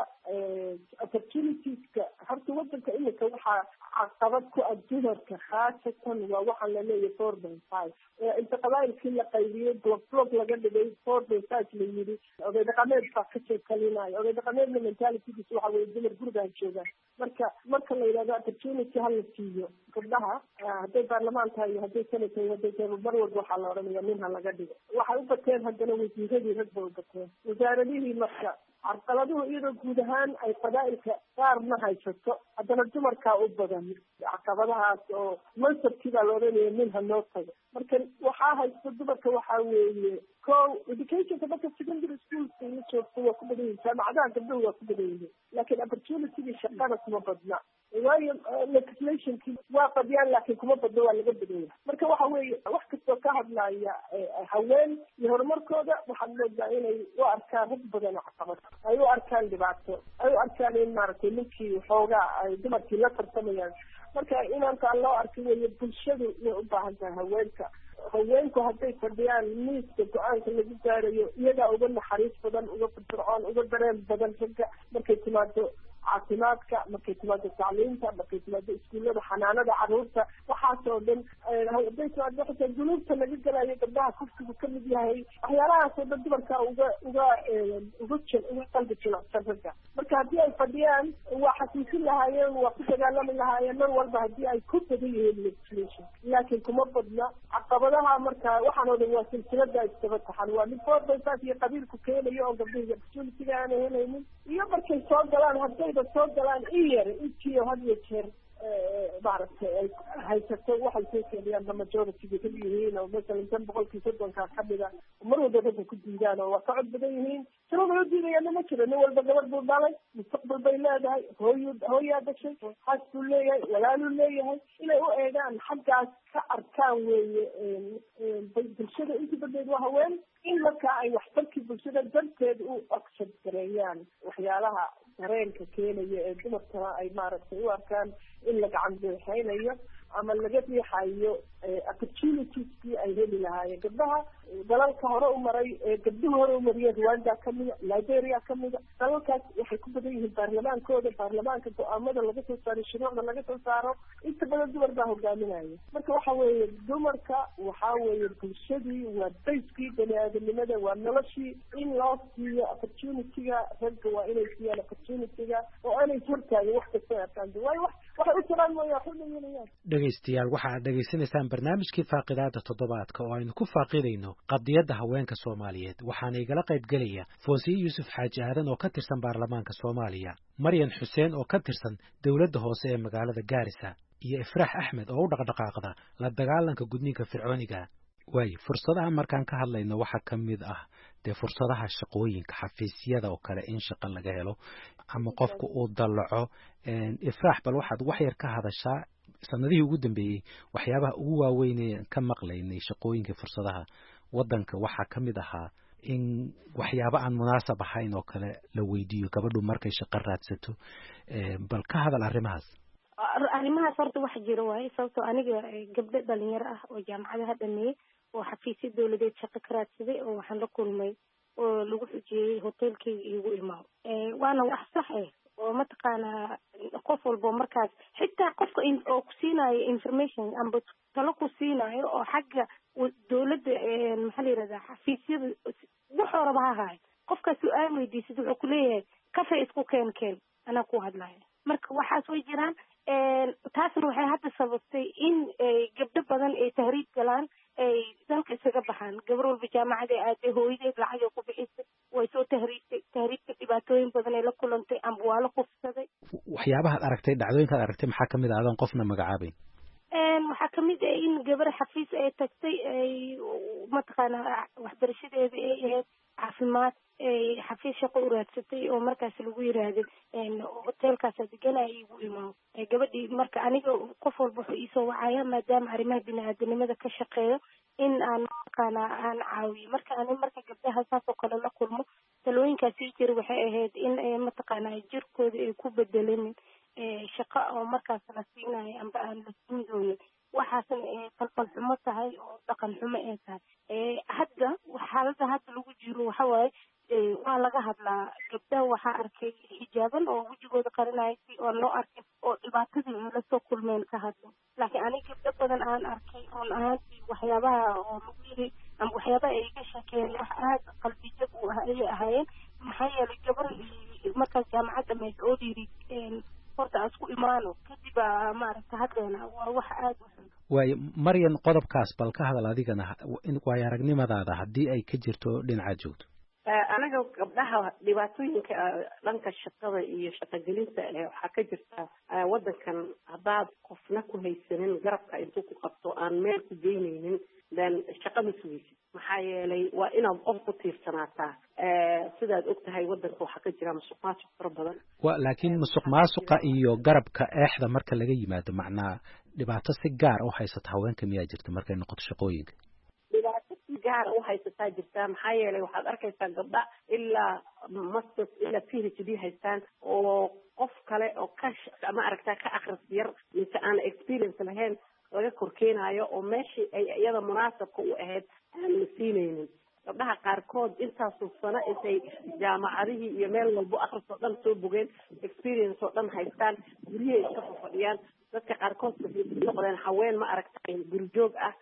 opportunitieska horta wadanka imika waxaa caqabad ku ah dumarka khaasatan waa waxaan laleeyahay four point five inta qabaayilkii la qaybiyey block block laga dhigay four point five la yidhi oday dhaqameed baa ka sheekalinayo oday dhaqameedna mentalitygiis waxa weye dumar gurigaan joogaan marka marka la yidhahdo opportunity hala siiyo gabdhaha hadday baarlamaan tahay iyo hadday senate tahay hadday tahay mar walba waxaa la odhanaya nin ha laga dhigo waxay u bateen haddana wasiiradii rag bay u bateen wasaaradihii marka carqaladuhu iyadoo guud ahaan ay qabaa'ilka qaarna haysato haddana dumarkaa u badan caqabadahaas oo mansabkii baa la odhanaya nin ha noo tago marka waxaa haysta dumarka waxaa weeye ko educationka marka secondary schoolka la joogto waa ku badan yihin jaamacadaha gabdhahu waa ku badan yihin laakiin opportunitygii shaqada kuma badna waayo legislationkii waa fadiyaan laakiin kuma badno waa laga badan yahay marka waxa weeye wax kastoo ka hadlaya haween iyo horumarkooda waxaad moodaa inay u arkaan rag badan oo caqabad ay u arkaan dhibaato ay u arkaan in maaragtay ninkii xoogaa ay dumarkii la tartamayaan marka inaantaan loo arkin weeye bulshadu way u baahan tahay haweenka haweenku hadday fadhiyaan miiska go-aanka lagu gaarayo iyagaa uga naxariis badan uga firfircoon uga dareen badan ragga markay timaado caafimaadka markay timaado tacliinta markay timaado iskuullada xanaanada caruurta waxaas oo dhan hadday timaado xitaa dunuubta laga galayo gabdhaha kufsigu ka mid yahay waxyaalahaas oo dhan dumarka uga uga uga jil uga qalbi jilicsan ragga marka marka haddii ay fadhiyaan waa xasuusin lahaayeen waa ku dagaalami lahaayeen mar walba haddii ay ku badan yihiin legislation laakiin kuma badna caqabadaha marka waxaan oo dhan waa silsilada isdaba taxan waa mid foorbaysaas iyo qabiilku keenayo oo gabdhihi opportunity-ga aanay helaynin iyo markay soo galaan haddayba soo galaan in yar intiyo had iyo jeer maaragtay ay haysato waxay soo keenayaan ba majority-ga ka yihiin oo masalan tan boqolkii soddonkaa kamida mar walba dadka ku diidaan oo waa ka cod badan yihiin sabab loo diidayana ma jiro nin walba gabadh buu dhalay mustaqbal bay leedahay hooyu hooyaa dhashay xaas buu leeyahay walaaluu leeyahay inay u eegaan xaggaas ka arkaan weeye bulshada inta badeed waa haween in markaa ay waxtarkii bulshada darteed u accept gareeyaan waxyaalaha dareenka keenaya ee dumarkana ay maaragtay u arkaan in la gacan buuxeynayo ama laga riixayo opportunitieskii ay heli lahaayeen gabdhaha dalalka hore u maray ee gabdhuhu hore u mariyeen Rwanda kamida Liberia kamida dalalkaas waxay ku badan yihiin baarlamaankooda baarlamaanka go-aamada laga soo saaro shuruucda laga soo saaro inta badan dumar baa hogaaminaya marka waxa weeye dumarka waxa weeye bulshadii waa bayskii baniaadanimada waa noloshii in loo siiyo opportunity-ga ragga waa inay siiyaan opportunity-ga oo aanay hortaagin wax kasta arkaan waayo wax waxay u jiraan mooya wax u dhayanayaan dhegaystayaal waxa aad dhegaysanaysaan barnaamijkii faaqidaada toddobaadka oo aynu ku faaqidayno qadiyadda haweenka Soomaaliyeed waxaana igala qayb galaya Foosiye Yuusuf Xaaji Aadan oo ka tirsan baarlamaanka Soomaaliya Maryan Xuseen oo ka tirsan dawladda hoose ee magaalada Gaarisa iyo Ifraax Axmed oo u dhaqdhaqaaqda la dagaalanka gudniinka fircooniga way fursadaha markaan ka hadlayno waxa kamid ah de fursadaha shaqooyinka xafiisyada oo kale in shaqo laga helo ama qofku uu dalaco Ifraax bal waxaad wax yar ka hadashaa sanadihii ugu dambeeyay waxyaabaha ugu waaweyn ee ka maqlaynay shaqooyinka fursadaha wadanka waxa kamid ahaa in waxyaabo aan munaasab ahayn oo kale la weydiiyo gabadhu markay shaqo raadsato bal ka hadal arrimahaas arrimahaas horta wax jiro waaye sababtoo aniga gabdho dhalinyaro ah oo jaamacadaha dhameeyay oo xafiisyo dawladeed shaqo ka raadsaday oo waxaan la kulmay oo lagu xujiyey hotelkayga iigu imaado waana wax sax ah oo mataqaanaa qof walbo markaas xitaa qofka oo ku siinayo information amba talo ku siinayo oo xagga dawladda maxaa la yidhahdaa xafiisyada wuxuu raba ha ahaay qofkaas su-aal weydiisid wuxuu ku leeyahay kafe isku keen keen anaa ku hadlaya marka waxaas way jiraan taasna waxay hadda sababtay in gabdho badan ay tahriib galaan ay dalka isaga baxaan gabar walba jaamacada aaday hooyadeed lacag ay ku bixisay way soo tahriibtay tahriibka dhibaatooyin badan ay la kulantay amba waa la kufsaday waxyaabahaad aragtay dhacdooyinkaad aragtay maxaa kamid ah adoon qofna magacaabayn waxaa kamid ah in gabar xafiis ay tagtay ay mataqaanaa waxbarashadeeda ay ahayd caafimaad xafiis shaqo u raadsatay oo markaas lagu yiraahday hotelkaas deganaya igu imaado gabadhii marka aniga qof walba wuxuu iisoo wacaya maadaama arrimaha biniaadanimada ka shaqeeyo in aan mataqaana aan caawiyo marka ani marka gabdhaha saas oo kale la kulmo talooyinkaasi jira waxay ahayd in mataqaana jirkooda ay ku bedelanin shaqo oo markaas la siinayo amba aan la siin doonin waxaasna falfal xumo tahay oo dhaqan xumo ay tahay hadda xaaladda hadda lagu jiro waxa waaye waa laga hadlaa gabdhaha waxaa arkay xijaaban oo wejigooda qarinaya si oo loo arkay oo dhibaatadii ay la soo kulmeen ka hadlo laakiin aniga gabdho badan aan arkay run ahaantii waxyaabaha oo lagu yiri ama waxyaabaha ay ka sheekeen wax aad qalbijab u ah ayay ahaayeen maxaa yeelay gabar markaas jaamacad dhamaysa oo dhiiri horta aan isku imaano kadib maaragta hadleena waa wax aad u xun waayo Maryan qodobkaas bal ka hadal adigana waayo aragnimadaada haddii ay ka jirto dhinaca joogto anaga gabdhaha dhibaatooyinka dhanka shaqada iyo shaqagelinta waxaa ka jirta wadankan haddaad qofna ku haysanin garabka intuu ku qabto aan meel ku geynaynin dan shaqada sugaysid maxaa yeelay waa inaad qof ku tiirsanaataa sidaad og tahay wadanka waxaa ka jira musuq maasuq fara badan wa laakiin musuq maasuqa iyo garabka eexda marka laga yimaado macnaa dhibaato si gaar u haysata haweenka miyaa jirta markay noqoto shaqooyinka dhibaato si gaar u haysataa jirta maxaa yeelay waxaad arkaysaa gabdha ilaa masters ilaa p h d haystaan oo qof kale oo ka ma aragtaa ka akhris yar mise aan experience lahayn laga korkeenayo oo meeshii ay iyada munaasabka u ahayd aan la siinaynin gabdhaha qaarkood intaasoo sano intay jaamacadihii iyo meel walbo akhris oo dhan soo bogeen experience oo dhan haystaan guryahay iska fadhiyaan dadka qaarkood noqdeen haween ma aragtay gurjoog ah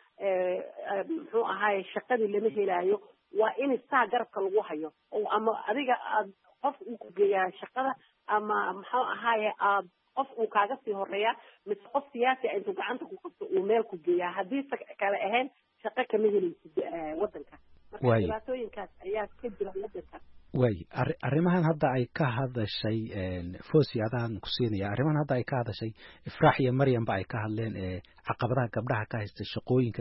muxuu ahaaye shaqadii lama helaayo waa in saa garabka lagu hayo oo ama adiga aad qof uu ku geeyaa shaqada ama muxuu ahaaye aad qof uu kaaga sii horeeya mise qof siyaasi intuu gacanta ku qabto uu meel ku geeyaa haddii kale ahayn shaqo kama helaysid wadanka marka dhibaatooyinkaas ayaa ka jira wadanka way arrimahan hadda ay ka hadashay Fosi adaan ku siinaya arrimahan hadda ay ka hadashay Ifraax iyo Maryam ba ay ka hadleen ee caqabadaha gabdhaha ka haysta shaqooyinka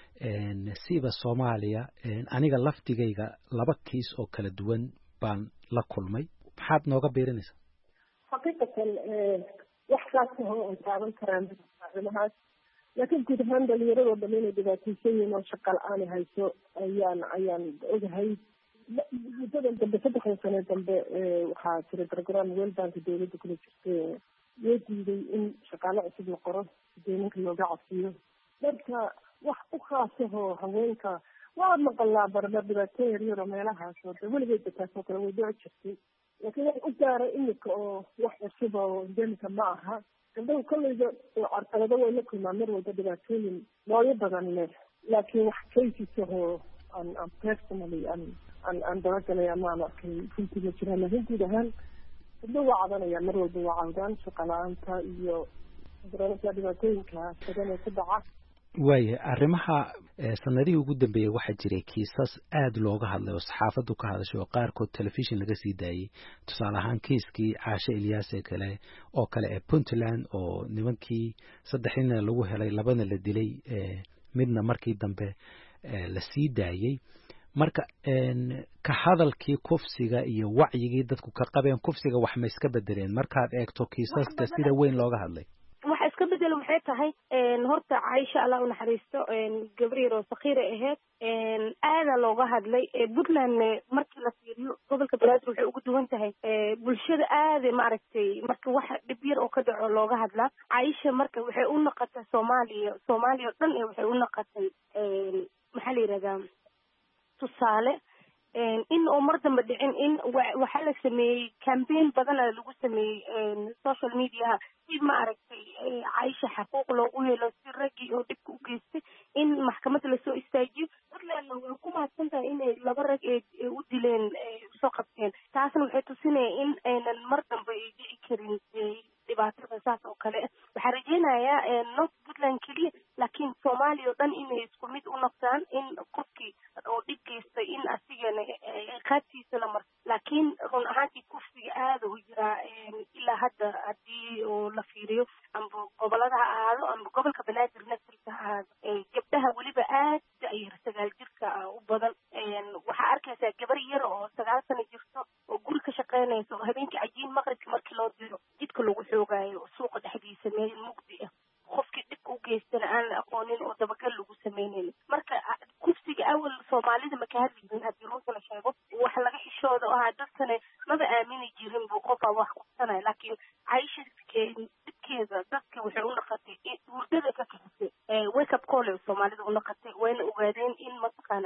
siiba Soomaaliya aniga laftigayga laba kiis oo kala duwan baan la kulmay maxaad nooga beerinaysaa xaqiiqatan wax kaas oo taaban karaan arrimahaas laakiin guud ahaan dhalinyarada dhan inay dhibaataysan yihiin oo shaqo la-aan hayso ayaan ayaan ogahay muddadan dambe saddexdan sane dambe waxaa jira program World Bank dowladda kula jirtay loo diiday in shaqaale cusub la qoro deegaanka looga cafiyo marka wax u khaasahoo haweenka waa maqalaa barbar dhibaatooyin yaryar oo meelahaas oo de weligeed taasoo kale way dhici jirtay laakiin wax u gaara imika oo wax cusub oo endemika ma aha gabdhahu kolleyda carqalado way la kulmaan mar walba dhibaatooyin nooyo badan leh laakiin wax kaysisahoo aan aan personally aan aan aan dabagalay ama aan arkay runtii ma jiraan laakiin guud ahaan gabdhahu waa cadanayaan mar walba waa cawdaan shaqa la-aanta iyo dhibaatooyinka badan ee ku dhaca waaye arrimaha sanadihii ugu dambeeyay waxaa jiray kiisas aad looga hadlay oo saxaafaddu ka hadashay oo qaarkood telefishin laga sii daayey tusaale ahaan kiiskii Caashe Ilyaas ee kale oo kale ee Puntland oo nimankii saddex nin lagu helay labana la dilay midna markii dambe la sii daayey marka ka hadalkii kufsiga iyo wacyigii dadku ka qabeen kufsiga wax ma iska bedeleen markaad eegto kiisaska sida weyn looga hadlay waxa iska bedel waxay tahay horta Caaisha Allah u naxariisto gabriir oo saqiire ahayd aada looga hadlay Puntland markii la fiiriyo gobolka Banaadir wuxuu ugu duwan tahay bulshada aad ma aragtay marka waxa dhib yar oo ka dhaco looga hadla Caaisha marka waxay u noqotay Soomaaliya Soomaaliya dhan waxay u noqotay maxaa la yiraahdaa tusaale in oo mar dambe dhicin in waxa la sameeyay campaign badan lagu sameeyay social media si ma aragtay Caaisha xaquuq loogu helo si ragii oo dhib u geystay in maxkamadda la soo istaajiyo dadna waa ku maadsantahay in laba rag ee u dileen soo qabteen taasna waxay tusinaysaa in aynan mar dambe ay dhici karin dhibaatada saas oo kale waxaa rajeynayaa not Puntland kaliya laakiin Soomaaliya oo dhan inay isku mid u noqdaan in qofkii oo dhib geystay in asigana qaadkiisa la mar laakiin run ahaantii kufsiga aada u jiraa ilaa hadda haddii oo la fiiriyo amba gobolada ha ahaado amba gobolka Banaadir naftiisa ha ahaado gabdhaha weliba aad ay sagaal jirka u badan waxaa arkaysaa gabar yar oo sagaal sano jirto oo guri ka shaqeynaysa oo habeenkii cajiin maqribka markii loo diro jidka lagu xoogaayo suuqa dhexdiisa meel mugdi ah qofkii dhibka u geystana aan la aqoonin oo dabagal lagu sameynaynin marka kufsiga awal Soomaalida ma ka hadli jirin haddii runta la sheego wax laga xishooda oo ahaa dadkana maba aamini jirin buu qof wax qabsanaya laakiin Caaisha dhibkeeda dadka waxay u noqotay hurdada ka kaxisay wake up call Soomaalida u noqotay wayna ogaadeen in mataqaana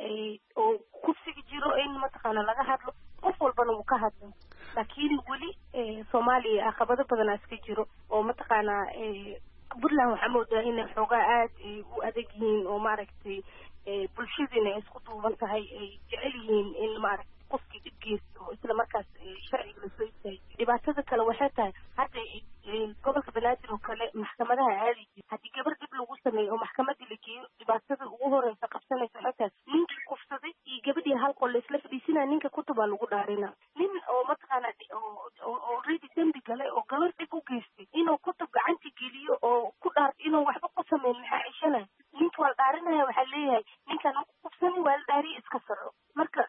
oo kufsiga jiro in mataqaana laga hadlo qof walbana uu ka hadlo laakiin weli Soomaaliya caqabado badan iska jiro oo mataqaana Puntland waxaa moodaa in xoogaa aad u adag yihiin oo maaragtay bulshadina isku duuban tahay ay jecel yihiin in maaragtay qofkii dhib geysto oo isla markaas sharciga la soo istaajiyo dhibaatada kale waxay tahay hadda gobolka Banaadir oo kale maxkamadaha caadi jira haddii gabar dib lagu sameeyo oo maxkamadda la geeyo dhibaatada ugu horeysa qabsanaysa waxay tahay ninkii kufsaday iyo gabadhii hal qol la isla fadhiisinaya ninka kutubaa lagu dhaarina nin oo mataqaana oo already dambi galay oo gabar dhib u geystay inuu kutub gacanta geliyo oo ku dhaar inuu waxba ku sameyn maxaa ceshanaya ninka waa la dhaarinaya waxaa leeyahay ninkan ku kufsani waa la dhaariya iska sarco marka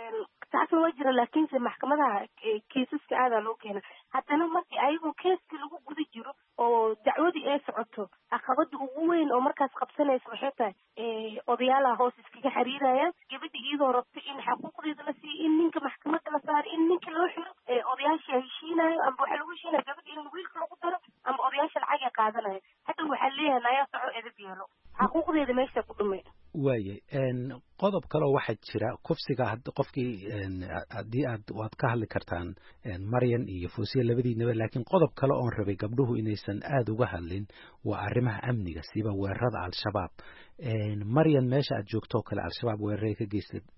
taasna waa jira laakiinse maxkamadaha keesaska aadaa loo keena haddana markii ayagoo keeska lagu guda jiro oo dacwadii ay socoto caqabada ugu weyn oo markaas qabsanaysa waxay tahay odayaalaha hoos iskaga xiriirayaan gabadha iyadoo rabta in xaquuqdeeda la siiyo in ninka maxkamadda la saaro in ninka loo xiro odayaasha heshiinayo amba waxaa lagu heshiinaya gabadha in wiilka lagu daro amba odayaasha lacag ay qaadanayo hadda waxaa leeyahay nayaa soco edab yeelo xaquuqdeeda meesha ku dhumay waaye qodob kaloo waxaa jira kufsiga qofkii haddii aad waad ka hadli kartaan Maryan iyo Foosiya labadiinaba laakiin qodob kale oon rabay gabdhuhu inaysan aad uga hadlin waa arrimaha amniga siba weerarada al-shabaab Maryan meesha aad joogto kale al-shabaab weeraray ka geystay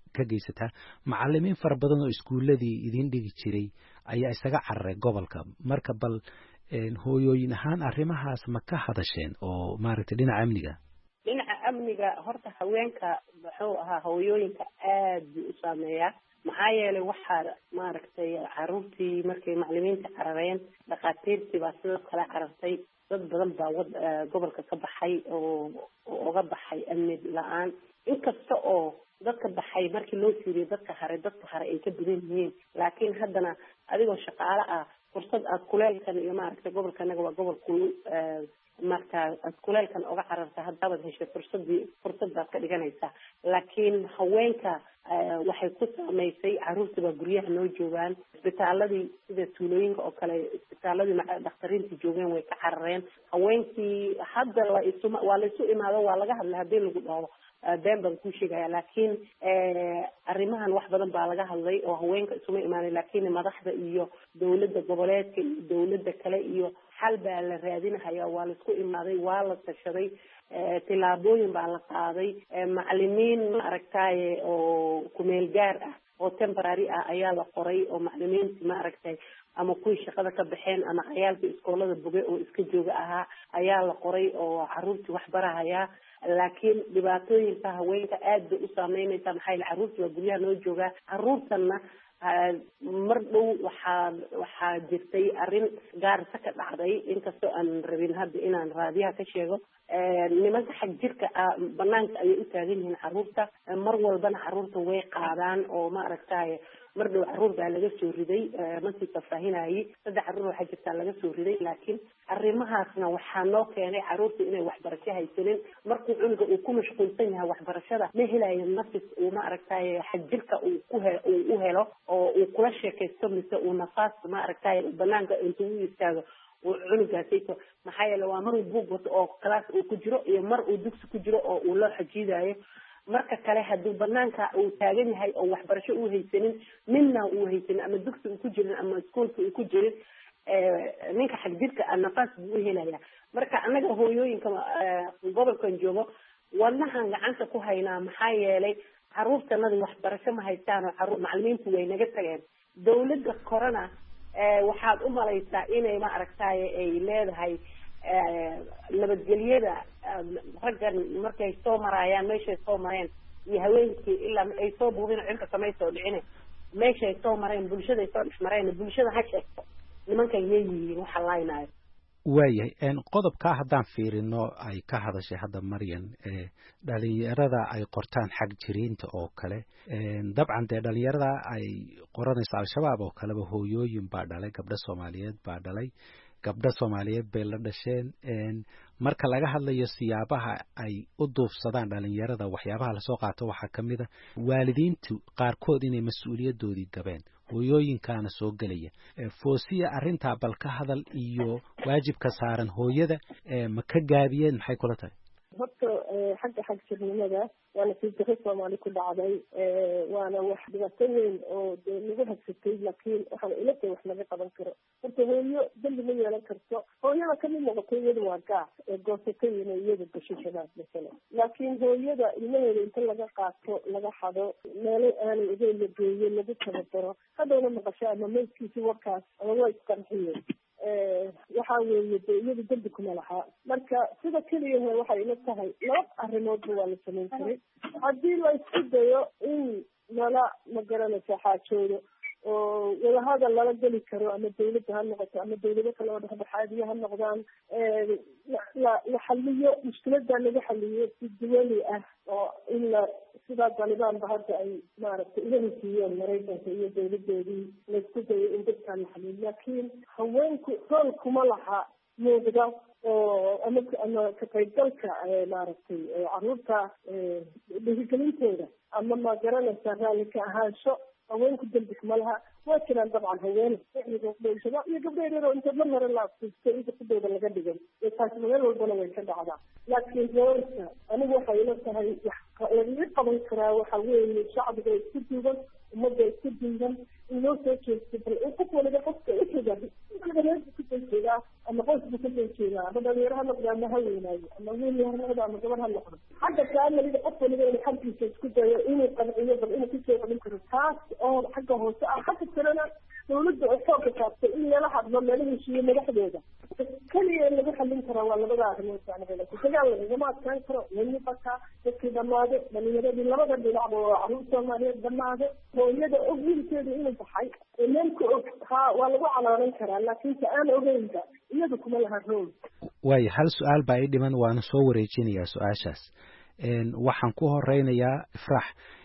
ka geysataa macallimiin fara badan oo iskuuladii idin dhigi jiray ayaa isaga cararay gobolka marka bal hooyooyin ahaan arrimahaas ma ka hadasheen oo maaragtay dhinaca amniga dhinaca amniga horta haweenka wuxuu ahaa hooyooyinka aad buu u saameeyaa maxaa yeelay waxaa maaragtay caruurtii markay macallimiinta carareen dhakhaatiirtii baa sidoo kale carartay dad badan baa wad gobolka ka baxay oo uga baxay amni la-aan inkasta oo dadka baxay markii loo fiiriyo dadka hare dadka hare ay ka badan yihiin laakiin haddana adigoo shaqaale ah fursad aad kuleelkan iyo maaragtay gobolka anaga waa gobol kulu marka aad kuleelkan uga cararta haddaabad heshay fursadii fursad baad ka dhiganaysaa laakiin haweenka waxay ku saameysay caruurtii baa guryaha noo joogaan isbitaaladii sida tuulooyinka oo kale isbitaaladii dhakhtariintii joogeen way ka carareen haweenkii hadda la isu waa la isu imaado waa laga hadlay haddii lagu dhaho been baan ku sheegaya laakiin arrimahan wax badan baa laga hadlay oo haweenka isuma imaanay laakiin madaxda iyo dawladda goboleedka iyo dawladda kale iyo xal baa la raadinahaya waa la isku imaaday waa la tashaday tilaabooyin baa la qaaday macallimiin ma aragtaaye oo kumeel gaar ah oo temporary ah ayaa la qoray oo macallimiinta ma aragtay ama kuwii shaqada ka baxeen ama ciyaalka iskoolada boge oo iska jooga ahaa ayaa la qoray oo caruurtii wax barahaya laakiin dhibaatooyinka haweenka aad bay u saameynaysaa maxaa yeele caruurtii waa guryaha noo joogaa caruurtana mar dhow waxaa waxaa jirtay arrin gaarisa ka dhacday inkastoo aan rabin hadda inaan raadiyaha ka sheego nimanka xag jirka ah banaanka ayay u taagan yihiin caruurta mar walbana caruurta way qaadaan oo ma aragtaaye mar dhow caruur baa laga soo riday markii fafaahinayay saddex caruur waxaa jirtaa laga soo riday laakiin arrimahaasna waxaa noo keenay caruurta inay waxbarasho haysanin markuu cunuga uu ku mashquulsan yahay waxbarashada ma helayo nafis uu ma aragtaaye xag jirka uu ku he uu u helo oo uu kula sheekaysto mise uu nafaas ma aragtaaye banaanka intuu u istaago uu cunugaasayto maxaa yeele waa mar uu buug wato oo class uu ku jiro iyo mar uu dugsi ku jiro oo uu loo xajiidayo marka kale hadduu banaanka uu taagan yahay oo waxbarasho uu haysanin midna uu haysanin ama dugsi uu ku jirin ama iskuolka uu ku jirin ninka xag jirka ah nafaas buu u helaya marka annaga hooyooyinka gobolkan joogo wadnahan gacanta ku haynaa maxaa yeelay caruurtanada waxbarasho ma haystaan oo caruur macallimiintu way naga tageen dawladda korona waxaad u malaysaa inay ma aragtaaye ay leedahay nabadgelyada raggan markay soo maraayaan meeshay soo mareen iyo haweenkii ilaa ay soo buubin cilka samay soo dhicine meeshay soo mareen bulshada ay soo dhex mareen bulshada ha sheegto nimankan yay yihiin waxa laaynayo waayahay qodobkaa haddaan fiirino ay ka hadashay hadda maryan dhalinyarada ay qortaan xag jiriinta oo kale dabcan dee dhalinyarada ay qoranayso al-shabaab oo kaleba hooyooyin baa dhalay gabdho soomaaliyeed baa dhalay gabdho soomaaliyeed bay la dhasheen marka laga hadlayo siyaabaha ay u duufsadaan dhalinyarada waxyaabaha lasoo qaato waxaa ka mid a waalidiintu qaarkood inay mas-uuliyadoodii gabeen hooyooyinkaana soo gelaya foosiya arrintaa bal ka hadal iyo waajibka saaran hooyada ma ka gaabiyeen maxay kula tahay horta xagga xag jirnimada waana sii daro soomaali ku dhacday waana wax dhibaato weyn oo dee lagu hagsatay laakiin waxaan ila tahay wax laga qaban karo horta hooyo dambi ma yeelan karto hooyada kamid noqoto iyada waa gaas ee goosatay inay iyada gasho shabaab masala laakiin hooyada ilmaheeda inta laga qaato laga xado meelo aanay ogeyn la geeyo lagu tababaro haddawna maqasho ama meydkiisi warkaas ama waa isqarxiyeen waxaa weeye de iyada dambi kuma lahaa marka sida keliyahe waxay ila tahay laba arrimoodba waa la samayn karay haddii la isku dayo in lala magaranaysa xaajoodo oo wadahadal lala geli karo ama dawladda ha noqoto ama dawlado kale oo dhexdhexaadiya ha noqdaan la la xaliyo mushkiladaa laga xaliyo si duwali ah oo in la sidaa talibaanba hadda ay maaragtay uga heshiiyeen maraykanka iyo dawladoodii laisku dayo in dadkaan la xaliyo laakiin haweenku rool kuma laha muuqda oo ama ama ka qaybgalka maaragtay caruurta dhiirigelintooda ama ma garanaysa raalli ka ahaansho haweenku dambi kuma laha waa jiraan dabcan haween shabaab iyo gabdho yaryar oo inta mar hore la afsiistay inta kudooda laga dhigay ee taasi meel walbana way ka dhacdaa laakiin haweenka anigu waxay ila tahay wax lagaga qaban karaa waxa weeye shacbiga isku duuban ummadda isku duuban in loo soo jeesto bal qof waliba qofka ujeeda kusoo jeedaa ama qoysbu kasoo jeedaa ama dhalinyaro ha noqdo ama ha weynaayo ama wiil ha noqdo ama gabar ha noqdo karo xagga faamiliga qof waliba inuu xaggiisa isku dayo inuu qanciyo bal inuu kusoo celin karo taas oo xagga hoose ah xagga kalena dawladda oo xoogga saartay in lala hadlo meelaha heshiiye madaxdeeda keliya lagu xallin karaa waa labada arrimood saanabela dagaal lagama adkaan karo weli bakaa dadkii dhammaade dhalinyaradii labada dhinacba oo caruur soomaaliyeed dhammaade hooyada og wiilkeeda inuu baxay meel ka og haa waa lagu calaanan karaa laakiin ta aan ogeynba iyadu kuma laha rool waayo hal su-aal baa ii dhiman waana soo wareejinayaa su-aashaas waxaan ku horeynayaa ifraax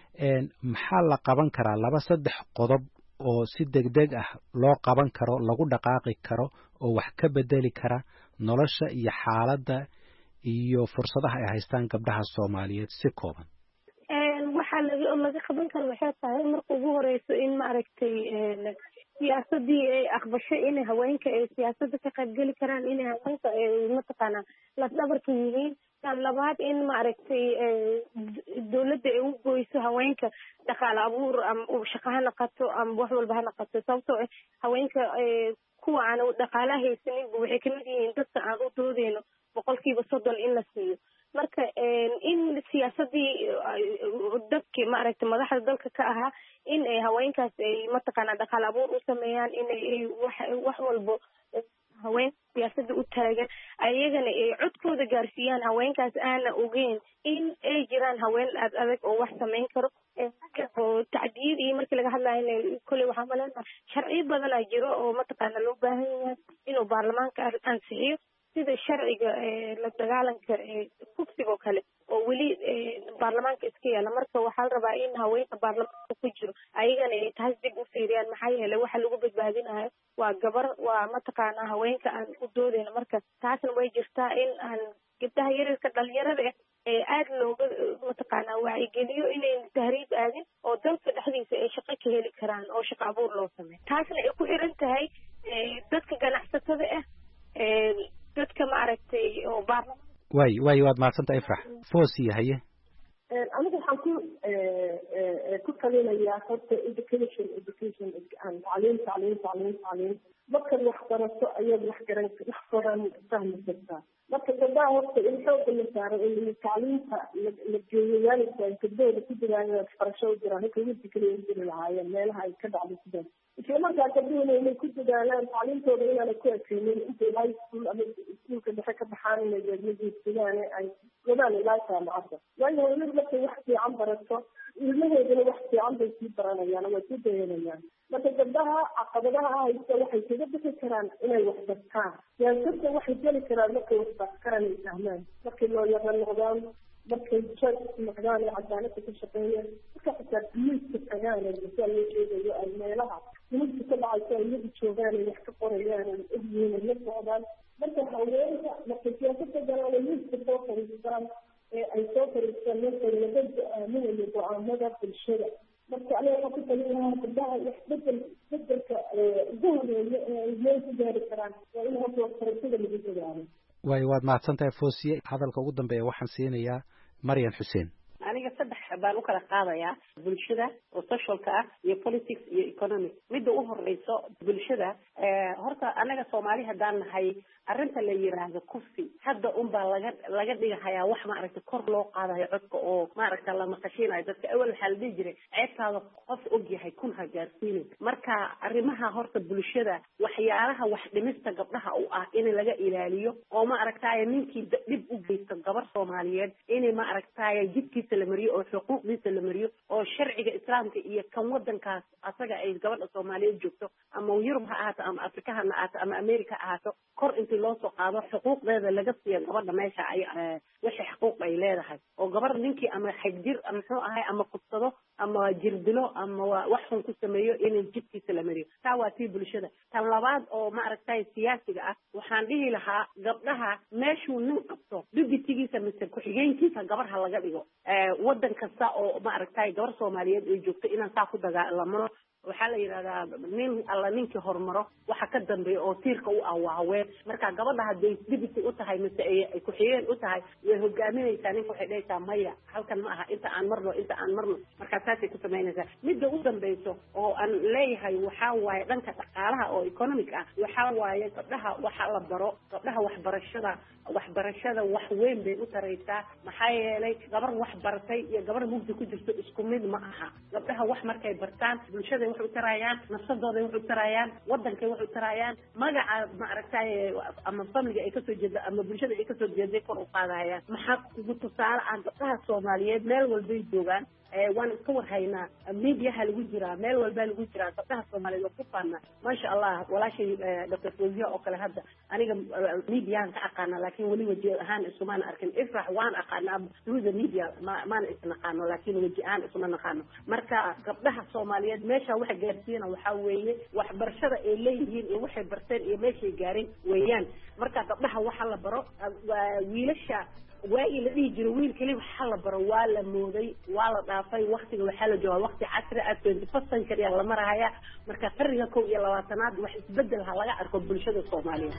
maxaa la qaban karaa laba saddex qodob oo si degdeg ah loo qaban karo lagu dhaqaaqi karo oo wax ka bedeli kara nolosha iyo xaaladda iyo fursadaha ay haystaan gabdhaha Soomaaliyeed si kooban waxa laga laga qaban karo waxay tahay marka ugu horeyso in maaragtay siyaasadii ay aqbashay in haweenka ay siyaasadda ka qayb gali karaan in haweenka ay mataqaana la dhabarka yihiin tan labaad in maaragtay dawladda ay u goyso haweenka dhaqaale abuur ama shaqo ha noqoto ama wax walba ha noqoto sababtoo ah haweenka kuwa aan dhaqaalaha haysanin waxay ka mid yihiin dadka aan u doodeyno boqolkiiba soddon in la siiyo marka in siyaasadii dadkii maaragtay madaxda dalka ka ahaa in ay haweenkaas ay mataqaana dhaqaale abuur u sameeyaan in ay wax wax walba haween siyaasadda u taagan ayagana ay codkooda gaarsiiyaan haweenkaas aana ogeyn in ay jiraan haween aad adag oo wax samayn karo oo tacdiid iyo markii laga hadlayo kulli waxaa maleenahay sharciyo badan ay jiro oo mataqaana loo baahan yahay inuu baarlamaanka ansixiyo sida sharciga la dagaalanka kufsiga oo kale oo weli baarlamaanka iska yaala marka waxaa la rabaa in haweenka baarlamaanka ku jiro ayagana ay taas dib u fiiriyaan maxaa yeelay waxa lagu badbaadinayo waa gabar waa mataqaana haweenka aan u doodeyno marka taasna way jirtaa in aan gabdhaha yaryarka dhalinyarada ee aad looga mataqaana wacyigeliyo inay tahriib aadin oo dalka dhexdiisa ay shaqo ka heli karaan oo shaqo abuur loo sameeyo taasna ay ku xiran tahay dadka ganacsatada ah dadka maaragtay oo baarlamaan way way waad mahadsantahay ifrax foosiya haye anigu waxaan ku ku talinayaa horta education education aan tacliin tacliin tacliin tacliin markaad wax barato ayaad wax garan wax badan fahmi kartaa marka gabdhaha horta in xooga la saaro in tacliinta la geeyo waalidka ay gabdhooda ku jiraan waxbarasho u jiraan halka wiilka kaliya u jiri lahaayeen meelaha ay ka dhacdo sidaas isla markaa gabdhuhuna inay ku dadaalaan tacliintooda inaanay ku ekeynin intay high school ama iskuulka dhexe ka baxaan inay geedmadiisigaan ay godaan ilaa jaamacadda waayo hooyadu markay wax fiican barato ilmaheeduna wax fiican bay sii baranayaan way ku dayanayaan marka gabdhaha caqabadaha haysta waxay kaga bixi karaan inay wax bartaan siyaasadda waxay geli karaan markay wax bartaan ay fahmaan markay looyara noqdaan markay judge noqdaan ee cadaaladda ka shaqeeyaan marka xitaa biyuuska tagaan ee masaa loo sheegayo ay meelaha dunida ka dhacayso ay iyagu joogaan ay wax ka qorayaan ay ogyihiin ay la socdaan marka haweenka markay siyaasadda galaan ay miiska soo fariistaan ee ay soo fariistaan markay laga go-aaminayo go-aamada bulshada marka aniga waxaan ku talin lahaa gabdhaha wax bedel bedelka ugu horeeya ee ay meel ku gaari karaan waa in horta waxbarashada lagu dadaalo waayo waad mahadsantahay foosiye hadalka ugu dambeeya waxaan siinayaa maryan xuseen aniga saddex baan u kala qaadayaa bulshada oo socialka ah iyo politics iyo economic midda u horeyso bulshada horta anaga Soomaali hadaan nahay arrinta la yiraahdo kufsi hadda un baa laga laga dhigayaa wax ma aragtay kor loo qaadayo codka oo ma aragtay la maqashinayo dadka awal xal dhigi jiray ceebtaada qof og yahay kun ha gaarsiin marka arrimaha horta bulshada waxyaalaha wax dhimista gabdhaha u ah in laga ilaaliyo oo ma aragtay ninkii dib u geysto gabar Soomaaliyeed in ma aragtay jidkiisa la mariyo oo xuquuqdiisa la mariyo oo sharciga islaamka iyo kan wadankaas asaga ay gabadha Soomaaliyeed joogto ama Yurub ha ahaato ama Afrika ha ahaato ama Amerika ha ahaato kor intii loo soo qaado xuquuqdeeda laga siiyo gabadha meesha ay wixii xuquuq ay leedahay oo gabar ninkii ama xigdir ama muxuu ahay ama qubsado ama jirdilo ama wax xun ku sameeyo in jidkiisa la mariyo taa waa tii bulshada tan labaad oo ma aragtay siyaasiga ah waxaan dhihi lahaa gabdhaha meeshuu nin qabto dibitigiisa mise ku xigeenkiisa gabar ha laga dhigo wadan kasta oo ma aragtay gabar Soomaaliyeed ay joogto inaan saa ku dagaalamo waxaa la yiraahdaa nin alla ninkii hormaro waxa ka dambeeyo oo tiirka u awaaween marka gabadha haday dibiti u tahay mise ay ku xigeen u tahay way hogaaminaysaa ninka waxay dhaysaa maya halkan ma aha inta aan marno inta aan marno marka taasay ku sameynaysaa midda u dambayso oo aan leeyahay waxaa waaye dhanka dhaqaalaha oo economic ah waxaa waaye gabdhaha waxa la baro gabdhaha waxbarashada waxbarashada wax weyn bay u taraysaa maxaa yeelay gabar wax bartay iyo gabar mugdi ku jirto isku mid ma aha gabdhaha wax markay bartaan bulshada wax u tarayaan nafsadooda wax u tarayaan wadankay wax u tarayaan magaca ma aragtay ama family ay ka soo jeedo ama bulshada ay ka soo jeeday kor u qaadayaan maxaa ugu tusaale aan gabdhaha Soomaaliyeed meel walba ay joogaan ee waan iska warhaynaa media lagu jiraa meel walba lagu jiraa gabdhaha Soomaaliyeed ku faana ma sha Allah walaashay Doctor Fawziya oo kale hadda aniga media ka aqaana laakiin wali waji ahaan isuma arkin ifrax waan aqaana through the media ma ma isnaqaano laakiin waji ahaan isuma naqaano marka gabdhaha Soomaaliyeed meesha wax gaarsiina waxa weeye waxbarashada ay leeyihiin iyo waxay barteen iyo meeshay gaarin weeyaan marka gabdhaha waxa la baro wiilasha waa ila dhigi jiro wiil kaliya waxa la baro waa la mooday waa la dhaafay waqtiga waxa la joogaa waqti casri ah twenty-first century la maraya marka qarniga kow iyo labaatanaad wax isbedel ha laga arko bulshada Soomaaliyeed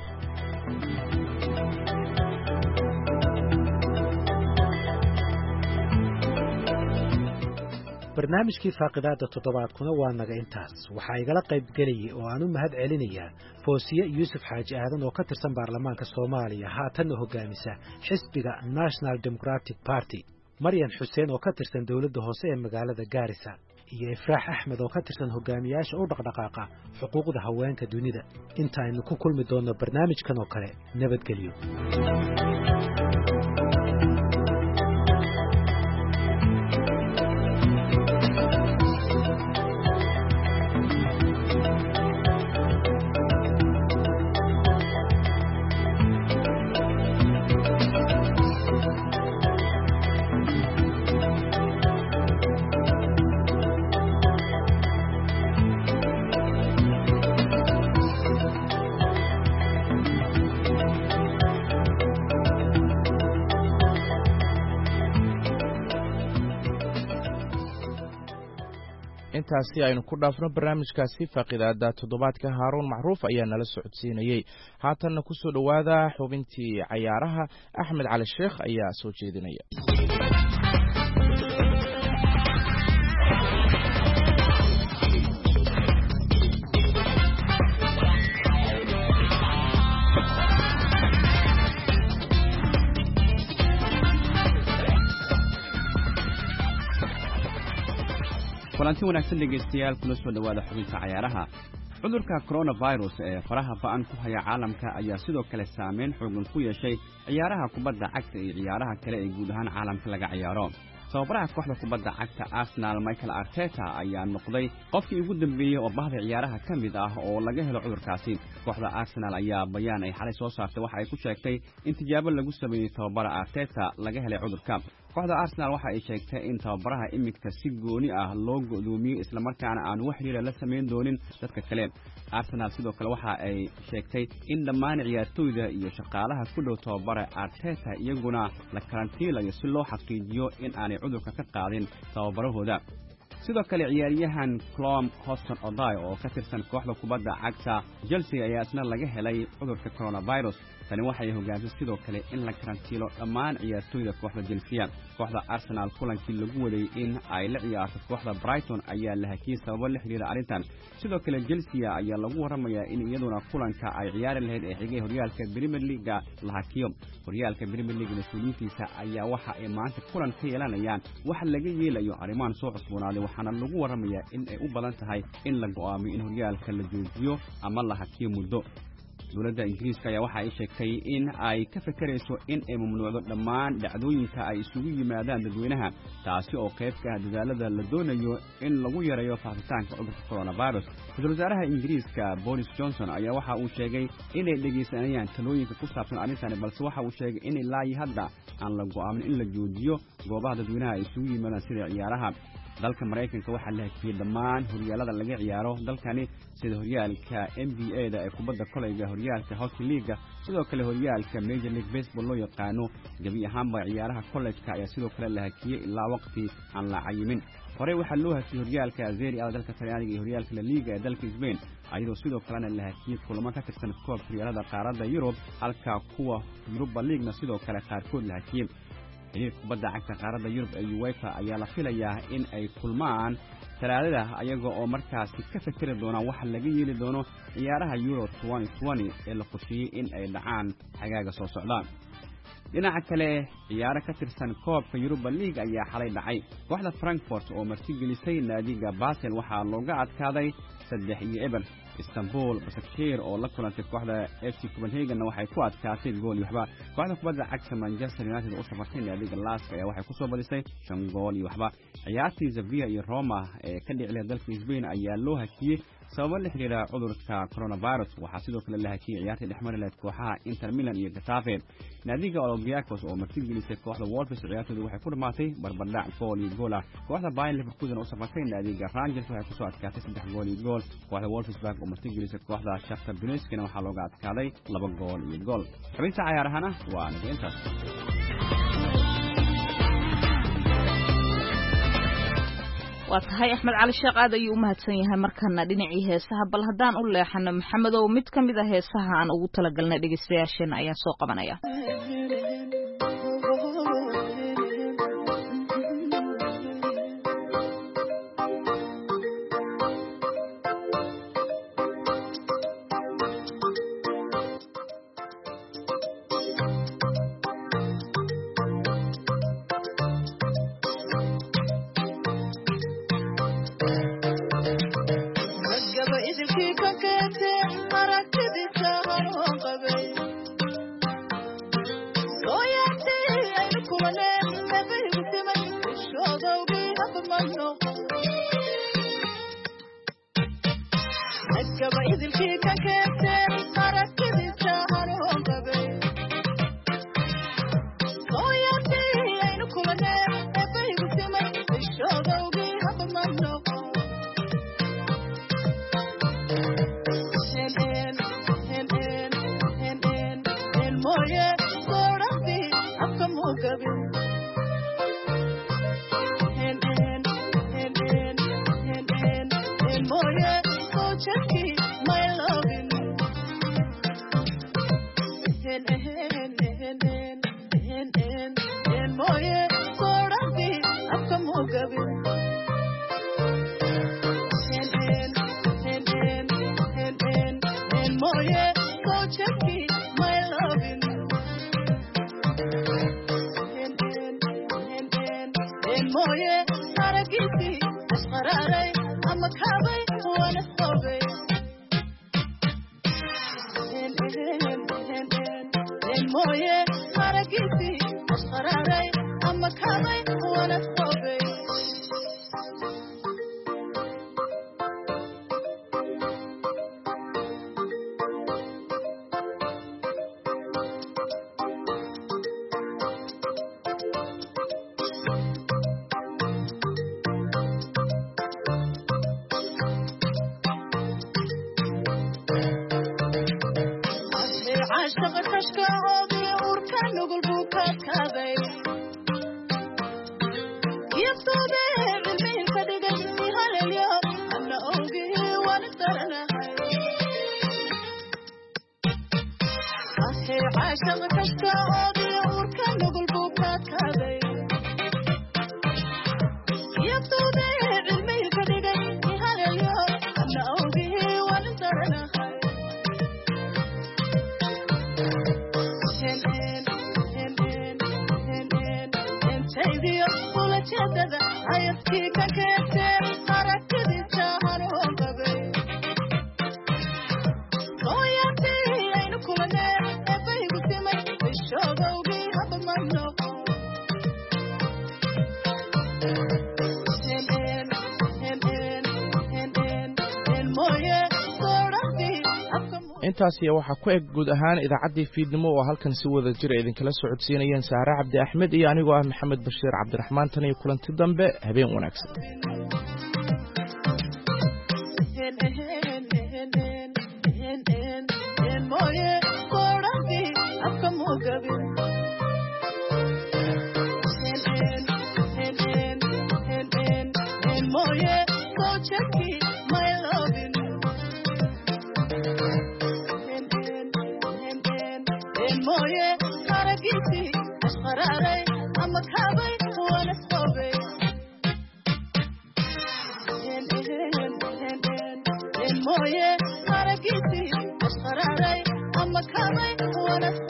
barnaamijkii faaqidaada toddobaadkuna waa naga intaas waxaa igala qayb gelayay oo aan u mahad celinayaa Foosiye Yuusuf Xaaji Aadan oo ka tirsan baarlamaanka Soomaaliya haatanna hogaamisa xisbiga National Democratic Party Maryan Xuseen oo ka tirsan dawladda hoose ee magaalada Gaarisa iyo Ifraax Axmed oo ka tirsan hogaamiyaasha u dhaqdhaqaaqa xuquuqda haweenka dunida inta aynu ku kulmi doono barnaamijkan oo kale nabadgelyo intaasi aynu ku dhaafno barnaamijkaasi faaqidaada toddobaadka Haaruun Macruuf ayaa nala socodsiinayay haatanna ku soo dhawaada xubintii cayaaraha Axmed Cali Sheekh ayaa soo jeedinaya kulanti wanaagsan dhegeystayaal kuna soo dhawaada xubinta cayaaraha cudurka coronavirus ee faraha ba'an ku haya caalamka ayaa sidoo kale saameyn xooggan ku yeeshay ciyaaraha kubadda cagta iyo ciyaaraha kale ee guud ahaan caalamka laga ciyaaro sababaraha kooxda kubadda cagta Arsenal Michael Arteta ayaa noqday qofkii ugu dambeeyay oo bahda ciyaaraha ka mid ah oo laga helo cudurkaasi kooxda Arsenal ayaa bayaan ay xalay soo saartay waxa ay ku sheegtay in tijaabo lagu sameeyay tababara Arteta laga helay cudurka kooxda Arsenal waxa ay sheegtay in tababaraha imika si gooni ah loo go'doomiyay isla markaana aan wax xiriir la sameyn doonin dadka kale Arsenal sidoo kale waxa ay sheegtay in dhammaan ciyaartooyda iyo shaqaalaha ku dhow tababara Arteta iyaguna la karantiilayo si loo xaqiijiyo in aanay cudurka ka qaadin tababarahooda sidoo kale ciyaaryahan Clom Hudson-Odoi oo ka tirsan kooxda kubadda cagta Chelsea ayaa isna laga helay cudurka coronavirus tani waxay hogaansay sidoo kale in la karantiilo dhammaan ciyaartooyda kooxda Chelsea kooxda Arsenal kulankii lagu waday in ay la ciyaarto kooxda Brighton ayaa la hakiyay sababo la xiriira arrintan sidoo kale Chelsea ayaa lagu waramayaa in iyaduna kulanka ay ciyaari lahayd ee xigay horyaalka Premier League la hakiyo horyaalka Premier League mas'uuliyiintiisa ayaa waxa ay maanta kulan ka yeelanayaan wax laga yeelayo arrimahan soo cusboonaaday waxaana lagu waramayaa in ay u badan tahay in la go'aamiyo in horyaalka la joojiyo ama la hakiyo muddo dowladda Ingiriiska ayaa waxa ay sheegtay in ay ka fakarayso in ay mamnuucdo dhammaan dhacdooyinka ay isugu yimaadaan dadweynaha taasi oo qayb ka ah dadaalada la doonayo in lagu yareeyo faafitaanka cudurka coronavirus ra'iisul wasaaraha Ingiriiska Boris Johnson ayaa waxa uu sheegay in ay dhageysanayaan talooyinka ku saabsan arrintan balse waxa uu sheegay in ilaa hadda aan la go'aamin in la joojiyo goobaha dadweynaha ay isugu yimaadaan sida ciyaaraha dalka Mareykanka waxa la hakiyay dhammaan horyaalada laga ciyaaro dalkani sida horyaalka N B A-da ee kubadda kolayga horyaalka Hockey League sidoo kale horyaalka Major League Baseball loo yaqaano gabi ahaanba ciyaaraha college-ka ayaa sidoo kale la hakiyay ilaa waqti aan la cayimin hore waxa loo hakiyay horyaalka Serie A dalka Talyaaniga iyo horyaalka La Liga ee dalka Spain ayadoo sidoo kalena la hakiyay kulamo ka tirsan koob horyaalada qaaradda Europe halka kuwa Europa League-na sidoo kale qaarkood la hakiyay xiriirka kubadda cagta qaaradda Yurub ee UEFA ayaa la filayaa in ay kulmaan talaadada ayaga oo markaasi ka fikiri doona waxa laga yeeli doono ciyaaraha Euro twenty twenty ee la qorsheeyay in ay dhacaan xagaaga soo socdaan dhinaca kale ciyaaro ka tirsan koobka Europa League ayaa xalay dhacay kooxda Frankfurt oo martigelisay naadiga Basel waxaa looga adkaaday saddex iyo eber Istanbul Başakşehir oo la kulantay kooxda F C Copenhagen waxay ku adkaatay gool waxba kooxda kubadda cagta Manchester United oo safartay naadiga Lask ayaa waxay ku soo badisay shan gool iyo waxba ciyaartii Sevilla iyo Roma ee ka dhicilay dalka Spain ayaa loo hakiyay sabab la xiriira cudurka coronavirus waxaa sidoo kale la hakiyay ciyaartii dhexmarileed kooxaha Inter Milan iyo Getafe naadiga Olympiacos oo martigelisay kooxda Wolves ciyaartoodu waxay ku dhamaatay barbardhac gool iyo gool ah kooxda Bayern Leverkusen oo safartay naadiga Rangers waxay ku soo adkaatay saddex gool iyo gool kooxda Wolfsburg oo martigelisay kooxda Shakhtar Donetsk waxaa looga adkaaday laba gool iyo gool xubinta ciyaarahana waa intaas waa tahay Axmed Cali Sheekh aad ayuu u mahadsan yahay markana dhinacii heesaha bal hadaan u leexano Maxamedow mid kamid ah heesaha aan ugu talagalnay dhageystayaashana ayaan soo qabanaya intaasi waxa ku eg guud ahaan idaacaddii fiidnimo oo halkan si wada jir idinkala socodsiinayeen Saare Cabdi Axmed iyo anigoo ah Maxamed Bashiir Cabdiraxmaan tan iyo kulanti dambe habeen wanaagsan Moye, Maragiti, Asfararay, Amakamai, Wana